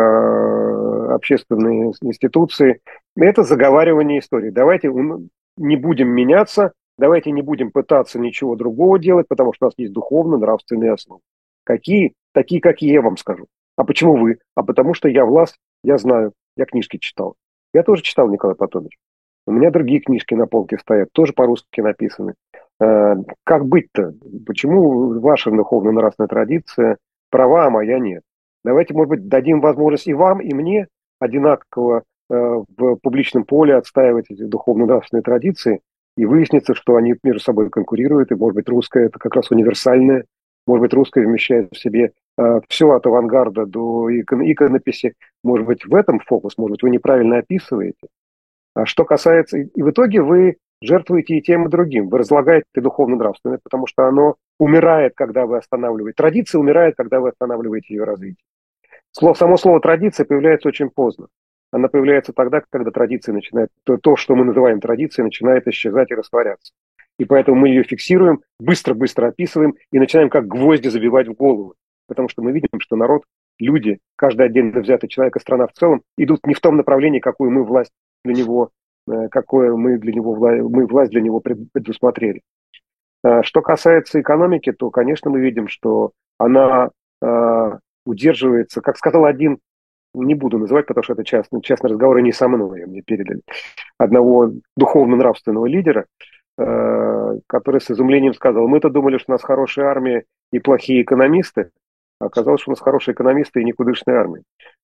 общественные институции. Это заговаривание истории. Давайте не будем меняться, давайте не будем пытаться ничего другого делать, потому что у нас есть духовно-нравственные основы. Какие? Такие, какие я вам скажу. А почему вы? А потому что я власть, я знаю, я книжки читал. Я тоже читал Николая Платоновича. У меня другие книжки на полке стоят, тоже по-русски написаны. Как быть-то? Почему ваша духовно-нравственная традиция права, а моя нет? Давайте, может быть, дадим возможность и вам, и мне одинаково в публичном поле отстаивать эти духовно-нравственные традиции, и выяснится, что они между собой конкурируют, и, может быть, русское это как раз универсальное, может быть, русское вмещает в себе все от авангарда до иконописи. Может быть, в этом фокус, может быть, вы неправильно описываете. А что касается... И в итоге вы жертвуете и тем, и другим. Вы разлагаете духовно-нравственное, потому что оно умирает, когда вы останавливаете. Традиция умирает, когда вы останавливаете ее развитие. Само слово «традиция» появляется очень поздно. Она появляется тогда, когда традиция начинает... То, что мы называем традицией, начинает исчезать и растворяться. И поэтому мы ее фиксируем, быстро-быстро описываем и начинаем как гвозди забивать в голову. Потому что мы видим, что народ, люди, каждый отдельно взятый человек и страна в целом идут не в том направлении, какую мы власть для него, какое мы для него мы власть для него предусмотрели. Что касается экономики, то, конечно, мы видим, что она удерживается, как сказал один, не буду называть, потому что это частный разговор, и не со мной, мне передали, одного духовно-нравственного лидера, который с изумлением сказал: мы-то думали, что у нас хорошая армия и плохие экономисты, а оказалось, что у нас хорошие экономисты и никудышная армия.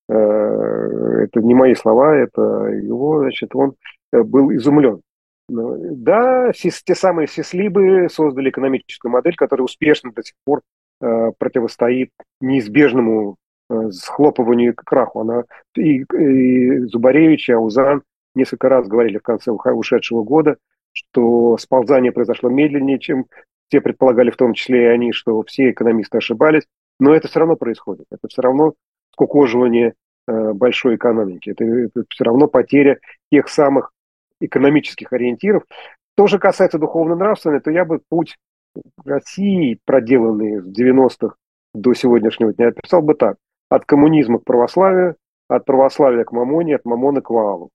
Это не мои слова, это его, значит, он был изумлен. Да, те самые сислибы создали экономическую модель, которая успешно до сих пор противостоит неизбежному схлопыванию и краху. Она и Зубаревич, и Аузан несколько раз говорили в конце ушедшего года, что сползание произошло медленнее, чем те предполагали, в том числе и они, что все экономисты ошибались, но это все равно происходит. Это все равно скукоживание большой экономики. Это все равно потеря тех самых экономических ориентиров. Что же касается духовно-нравственной, то я бы путь России, проделанный с 90-х до сегодняшнего дня, описал бы так. От коммунизма к православию, от православия к мамоне, от мамоны к Ваалу.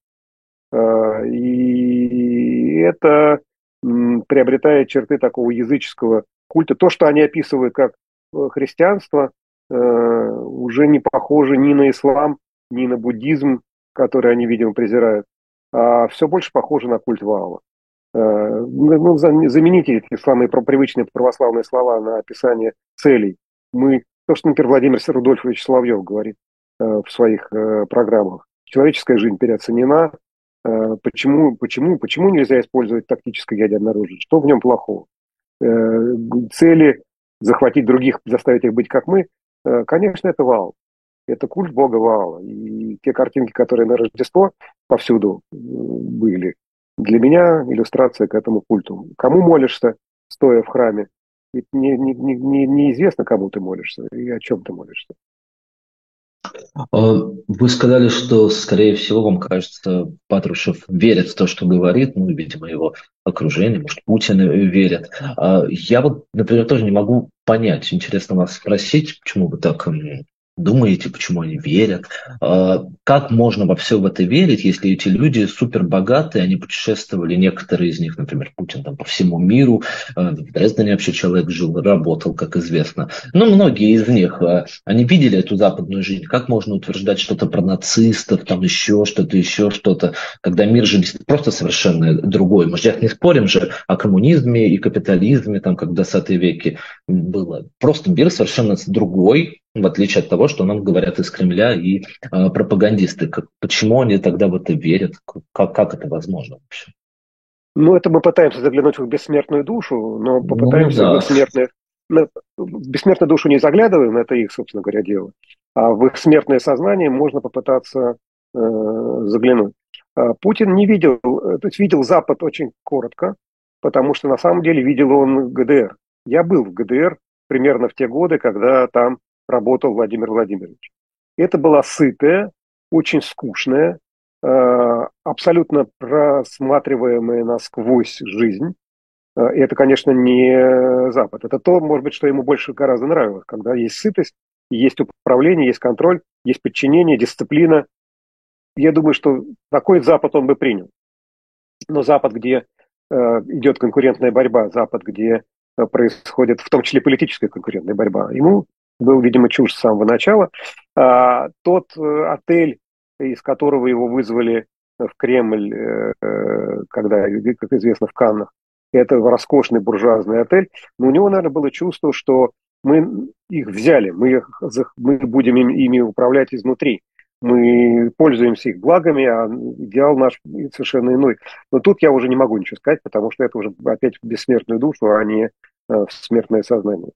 И это приобретает черты такого языческого культа. То, что они описывают как христианство, уже не похоже ни на ислам, ни на буддизм, который они, видимо, презирают, а все больше похоже на культ Ваала. Замените эти самые привычные православные слова на описание целей. То, что, например, Владимир Рудольфович Соловьев говорит в своих программах. Человеческая жизнь переоценена. Почему нельзя использовать тактическое ядерное оружие? Что в нем плохого? Цели захватить других, заставить их быть как мы, конечно, это Ваал. Это культ бога Ваала. И те картинки, которые на Рождество повсюду были, для меня иллюстрация к этому культу. Кому молишься, стоя в храме? Ведь неизвестно, кому ты молишься и о чем ты молишься. Вы сказали, что, скорее всего, вам кажется, Патрушев верит в то, что говорит, ну, видимо, его окружение, может, Путин верит. Я вот, например, тоже не могу понять, интересно вас спросить, почему вы так думаете, почему они верят. Как можно во все в это верить, если эти люди супер богатые, они путешествовали, некоторые из них, например, Путин там по всему миру, в Дрездене вообще человек жил, работал, как известно. Но многие из них, они видели эту западную жизнь. Как можно утверждать что-то про нацистов, там еще что-то, когда мир же просто совершенно другой. Мы же сейчас не спорим же о коммунизме и капитализме, там, как в 20 веке было. Просто мир совершенно другой, в отличие от того, что нам говорят из Кремля и пропагандисты. Почему они тогда в это верят? Как это возможно вообще? Ну, это мы пытаемся заглянуть в их бессмертную душу, но Ну попытаемся в да. их в бессмертную душу не заглядываем, это их, собственно говоря, дело. А в их смертное сознание можно попытаться заглянуть. Путин не видел, то есть видел Запад очень коротко, потому что на самом деле видел он ГДР. Я был в ГДР примерно в те годы, когда там работал Владимир Владимирович. Это была сытая, очень скучная, абсолютно просматриваемая насквозь жизнь. И это, конечно, не Запад. Это то, может быть, что ему больше гораздо нравилось, когда есть сытость, есть управление, есть контроль, есть подчинение, дисциплина. Я думаю, что такой Запад он бы принял. Но Запад, где идет конкурентная борьба, Запад, где происходит в том числе политическая конкурентная борьба, ему был, видимо, чужд с самого начала. Тот отель, из которого его вызвали в Кремль, когда, как известно, в Каннах, это роскошный буржуазный отель, но у него, наверное, было чувство, что мы их взяли, мы будем ими управлять изнутри. Мы пользуемся их благами, а идеал наш совершенно иной. Но тут я уже не могу ничего сказать, потому что это уже опять в бессмертную душу, а не в смертное сознание.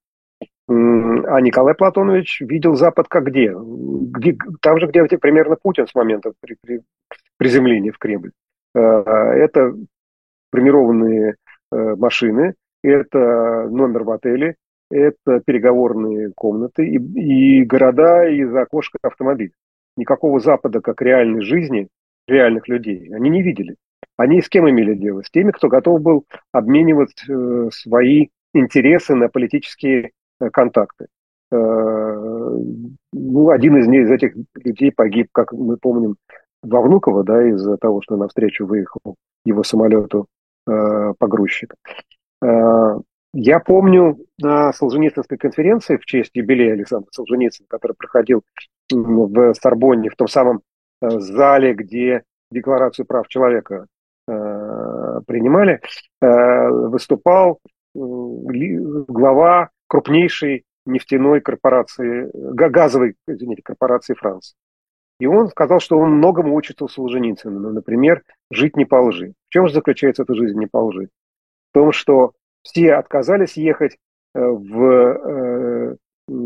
А Николай Платонович видел Запад как где? Там же, где примерно Путин с момента приземления в Кремль. Это бронированные машины, это номер в отеле, это переговорные комнаты и города из окошка автомобиля. Никакого Запада как реальной жизни, реальных людей они не видели. Они с кем имели дело? С теми, кто готов был обменивать свои интересы на политические контакты. Ну, один из этих людей погиб, как мы помним, во Внуково, да, из-за того, что навстречу выехал его самолету погрузчик. Я помню на Солженицынской конференции в честь юбилея Александра Солженицына, который проходил в Сорбонне, в том самом зале, где Декларацию прав человека принимали, выступал глава крупнейшей нефтяной корпорации, газовой, извините, корпорации Франции. И он сказал, что он многому учится у Солженицына. Ну, например, жить не по лжи. В чем же заключается эта жизнь не по лжи? В том, что все отказались ехать в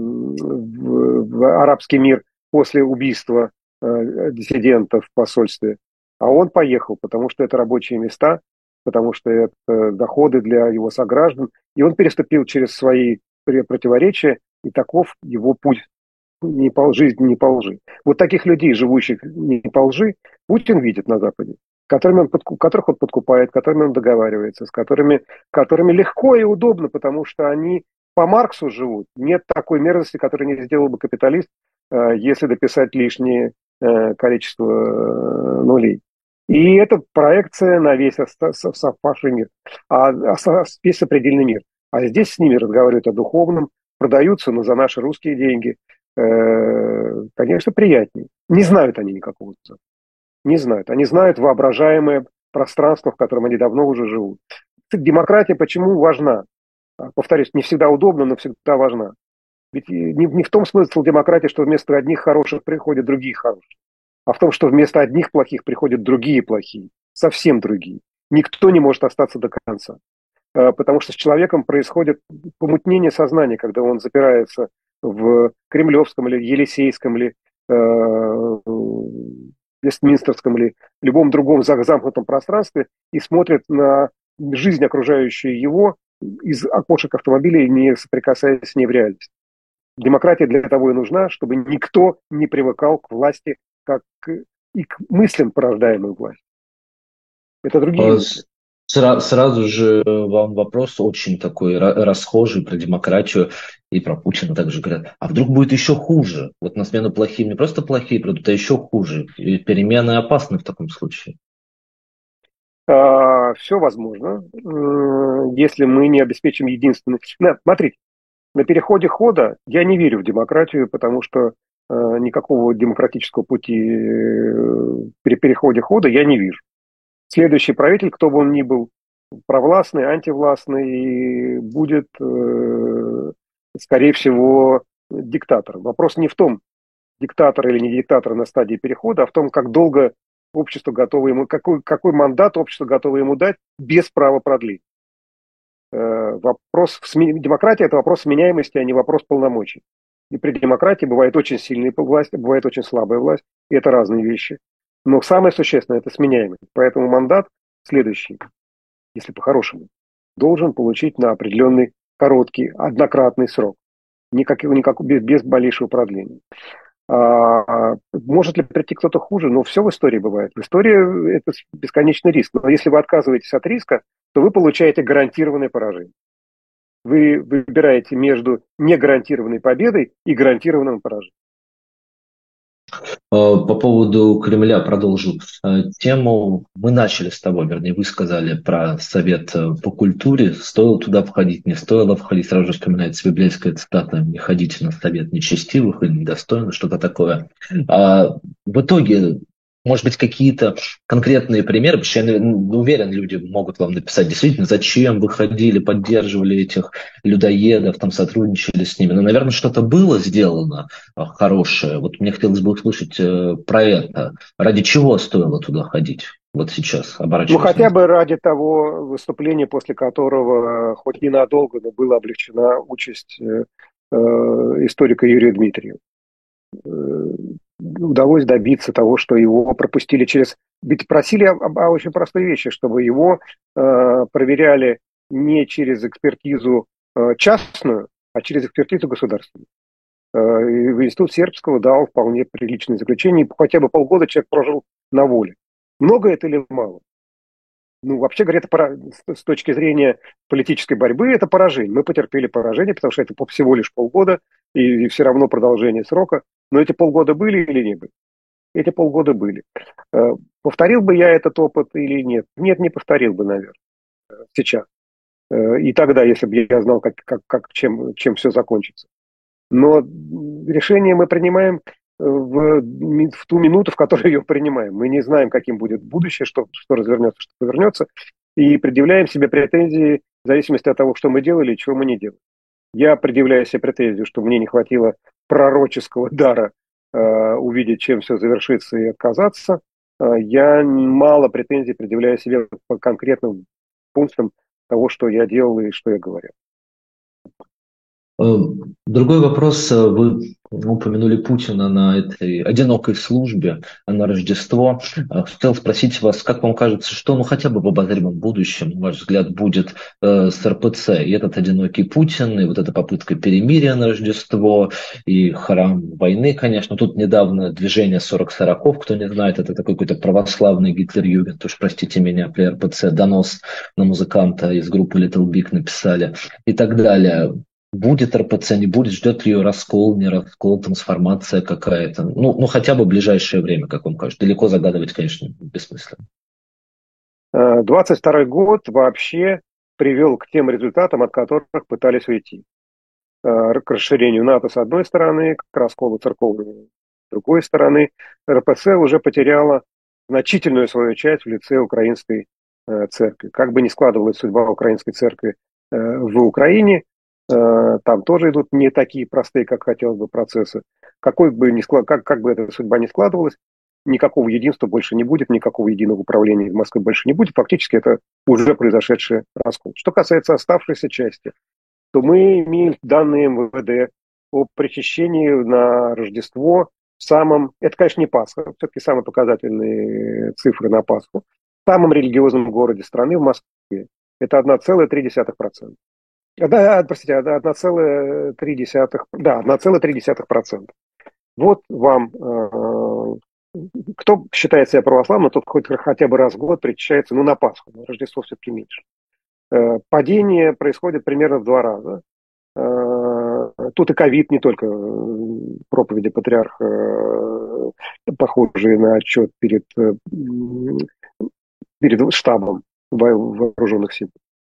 арабский мир после убийства диссидентов в посольстве. А он поехал, потому что это рабочие места, потому что это доходы для его сограждан. И он переступил через свои противоречия, и таков его путь не по лжи, не по лжи. Вот таких людей, живущих не по лжи, Путин видит на Западе, которых он подкупает, которыми он договаривается, с которыми легко и удобно, потому что они по Марксу живут. Нет такой мерзости, которую не сделал бы капиталист, если дописать лишние количество нулей. И это проекция на весь совпавший мир, весь сопредельный мир. А здесь с ними разговаривают о духовном, продаются, но за наши русские деньги. Конечно, приятнее. Не знают они никакого цена. Не знают. Они знают воображаемое пространство, в котором они давно уже живут. Демократия почему важна? Повторюсь, не всегда удобна, но всегда важна. Ведь не в том смысл демократии, что вместо одних хороших приходят другие хорошие, а в том, что вместо одних плохих приходят другие плохие, совсем другие. Никто не может остаться до конца. Потому что с человеком происходит помутнение сознания, когда он запирается в Кремлевском или Елисейском или Вестминстерском или любом другом замкнутом пространстве и смотрит на жизнь, окружающую его, из окошек автомобилей, не соприкасаясь с ней в реальности. Демократия для того и нужна, чтобы никто не привыкал к власти и к мыслям, порождаемым властью. Это другие мысли. Сразу же вам вопрос очень такой расхожий про демократию и про Путина также говорят. А вдруг будет еще хуже? Вот на смену плохим не просто плохие придут, а еще хуже. И перемены опасны в таком случае. Все возможно, если мы не обеспечим единственный... Смотрите, на переходе хода я не верю в демократию, потому что никакого демократического пути при переходе хода я не вижу. Следующий правитель, кто бы он ни был, провластный, антивластный, будет, скорее всего, диктатором. Вопрос не в том, диктатор или не диктатор на стадии перехода, а в том, как долго общество готово ему, какой мандат общество готово ему дать без права продлить. Демократия – это вопрос сменяемости, а не вопрос полномочий. И при демократии бывает очень сильная власть, бывает очень слабая власть, и это разные вещи. Но самое существенное – это сменяемость. Поэтому мандат следующий, если по-хорошему, должен получить на определенный короткий, однократный срок, без малейшего продления. Может ли прийти кто-то хуже? Ну, все в истории бывает. В истории это бесконечный риск. Но если вы отказываетесь от риска, то вы получаете гарантированное поражение. Вы выбираете между негарантированной победой и гарантированным поражением. По поводу Кремля продолжу тему. Мы начали с того, вернее, вы сказали про совет по культуре. Стоило туда входить, не стоило входить. Сразу же вспоминается библейская цитата: «Не ходите на совет нечестивых или недостойных», что-то такое. В итоге, может быть, какие-то конкретные примеры, потому что я уверен, люди могут вам написать, действительно, зачем вы ходили, поддерживали этих людоедов, там сотрудничали с ними. Но, наверное, что-то было сделано хорошее. Вот мне хотелось бы услышать про это. Ради чего стоило туда ходить? Вот сейчас, оборачиваясь. Ну, хотя бы ради того выступления, после которого, хоть ненадолго, но была облегчена участь историка Юрия Дмитриева. Удалось добиться того, что его пропустили через... Ведь просили о очень простой вещи, чтобы его проверяли не через экспертизу частную, а через экспертизу государственную. Институт Сербского дал вполне приличное заключение, и хотя бы полгода человек прожил на воле. Много это или мало? Ну, вообще говоря, с точки зрения политической борьбы, это поражение. Мы потерпели поражение, потому что это всего лишь полгода, и все равно продолжение срока. Но эти полгода были или не были? Эти полгода были. Повторил бы я этот опыт или нет? Нет, не повторил бы, наверное, сейчас. И тогда, если бы я знал, чем все закончится. Но решение мы принимаем в ту минуту, в которой ее принимаем. Мы не знаем, каким будет будущее, что развернется, что повернется, и предъявляем себе претензии в зависимости от того, что мы делали и чего мы не делали. Я предъявляю себе претензию, что мне не хватило пророческого дара увидеть, чем все завершится, и отказаться. Я мало претензий предъявляю себе по конкретным пунктам того, что я делал и что я говорил. Другой вопрос. Вы упомянули Путина на этой одинокой службе на Рождество. Хотел спросить вас, как вам кажется, что хотя бы в обозримом будущем, на ваш взгляд, будет с РПЦ? И этот одинокий Путин, и вот эта попытка перемирия на Рождество, и храм войны, конечно. Тут недавно движение 40-40, кто не знает, это такой какой-то православный Гитлер-Югент, уж простите меня, при РПЦ, донос на музыканта из группы Little Big написали и так далее. Будет РПЦ, не будет, ждет ли ее раскол, не раскол, трансформация какая-то. Ну, хотя бы в ближайшее время, как вам кажется. Далеко загадывать, конечно, бессмысленно. 22 год вообще привел к тем результатам, от которых пытались уйти. К расширению НАТО с одной стороны, к расколу церковного с другой стороны. РПЦ уже потеряла значительную свою часть в лице украинской церкви. Как бы ни складывалась судьба украинской церкви в Украине, там тоже идут не такие простые, как хотелось бы, процессы. Как бы эта судьба ни складывалась, никакого единства больше не будет, никакого единого управления в Москве больше не будет. Фактически это уже произошедший раскол. Что касается оставшейся части, то мы имеем данные МВД о причащении на Рождество это, конечно, не Пасха, все-таки самые показательные цифры на Пасху, в самом религиозном городе страны, в Москве. Это 1,3%. Да, простите, 1,3%. Вот вам, кто считает себя православным, тот хоть хотя бы раз в год причащается, на Пасху, на Рождество все-таки меньше. Падение происходит примерно в 2 раза. Тут и ковид, не только проповеди патриарха, похожие на отчет перед штабом вооруженных сил.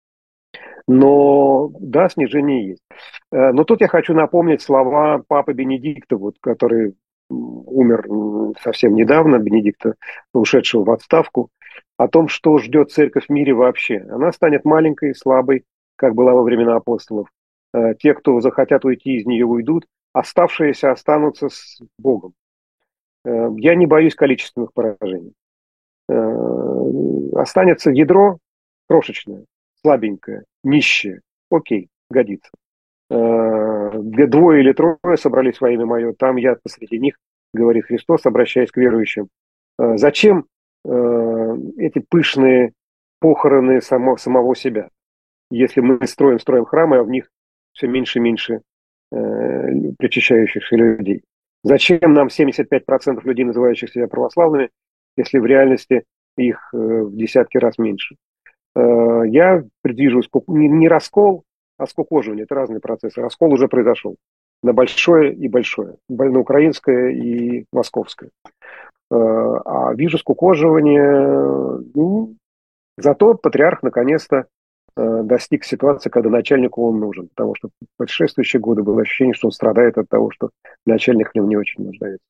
Но да, снижение есть. Но тут я хочу напомнить слова папы Бенедикта, который умер совсем недавно, Бенедикта, ушедшего в отставку, о том, что ждет церковь в мире вообще. Она станет маленькой, слабой, как была во времена апостолов. Те, кто захотят уйти из нее, уйдут. Оставшиеся останутся с Богом. Я не боюсь количественных поражений. Останется ядро крошечное, слабенькое, нищее. Окей, годится. Где 2 или 3 собрались во имя мое, там я посреди них, говорит Христос, обращаясь к верующим. Зачем эти пышные похороны самого себя, если мы строим храмы, а в них все меньше и меньше причащающихся людей? Зачем нам 75% людей, называющих себя православными, если в реальности их в десятки раз меньше? Я предвижу не раскол, а скукоживание. Это разные процессы. Раскол уже произошел на большое и большое, на украинское и московское. А вижу скукоживание. Зато патриарх наконец-то достиг ситуации, когда начальнику он нужен. Потому что в предшествующие годы было ощущение, что он страдает от того, что начальник в нем не очень нуждается.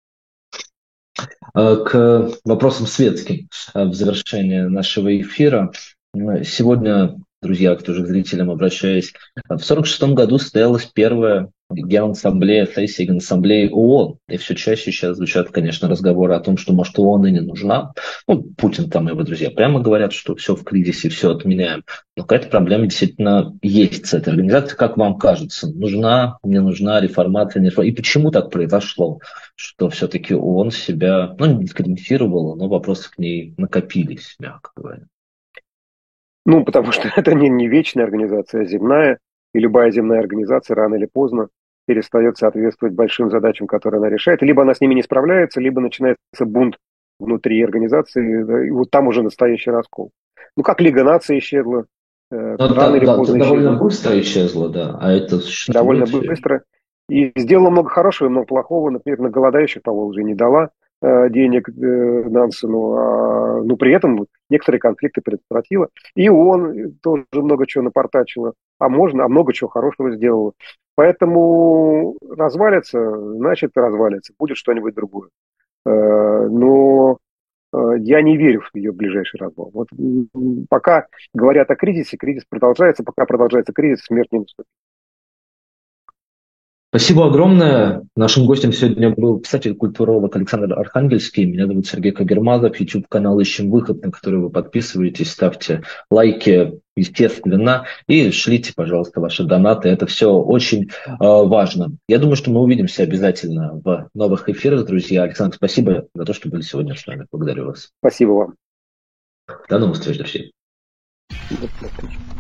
К вопросам светским в завершение нашего эфира. Сегодня, друзья, к тоже зрителям обращаюсь, в 1946 году состоялась первая Генассамблея, сессия Генассамблеи ООН. И все чаще сейчас звучат, конечно, разговоры о том, что, может, ООН и не нужна. Путин там и его друзья прямо говорят, что все в кризисе, все отменяем. Но какая-то проблема действительно есть с этой организацией. Как вам кажется, нужна, не нужна реформация, не реформация? И почему так произошло, что все-таки ООН себя, не дискредитировала, но вопросы к ней накопились, мягко говоря? Потому что это не вечная организация, а земная. И любая земная организация рано или поздно перестает соответствовать большим задачам, которые она решает. Либо она с ними не справляется, либо начинается бунт внутри организации, и вот там уже настоящий раскол. Как Лига наций исчезла, рано или поздно исчезла. Довольно быстро исчезла, да, а это существует. Довольно быстро. И сделала много хорошего и много плохого. Например, на голодающих по Волжье не дала денег Нансену, но при этом некоторые конфликты предотвратила. И он тоже много чего напортачила, а много чего хорошего сделала. Поэтому развалится, значит развалится, будет что-нибудь другое. Но я не верю в ее ближайший развал. Пока говорят о кризисе, кризис продолжается, пока продолжается кризис, смерть не наступит. Спасибо огромное. Нашим гостем сегодня был писатель-культуролог Александр Архангельский. Меня зовут Сергей Кагермазов. YouTube-канал «Ищем выход», на который вы подписываетесь, ставьте лайки, естественно, и шлите, пожалуйста, ваши донаты. Это все очень важно. Я думаю, что мы увидимся обязательно в новых эфирах, друзья. Александр, спасибо за то, что были сегодня с нами. Благодарю вас. Спасибо вам. До новых встреч, друзья. До встречи.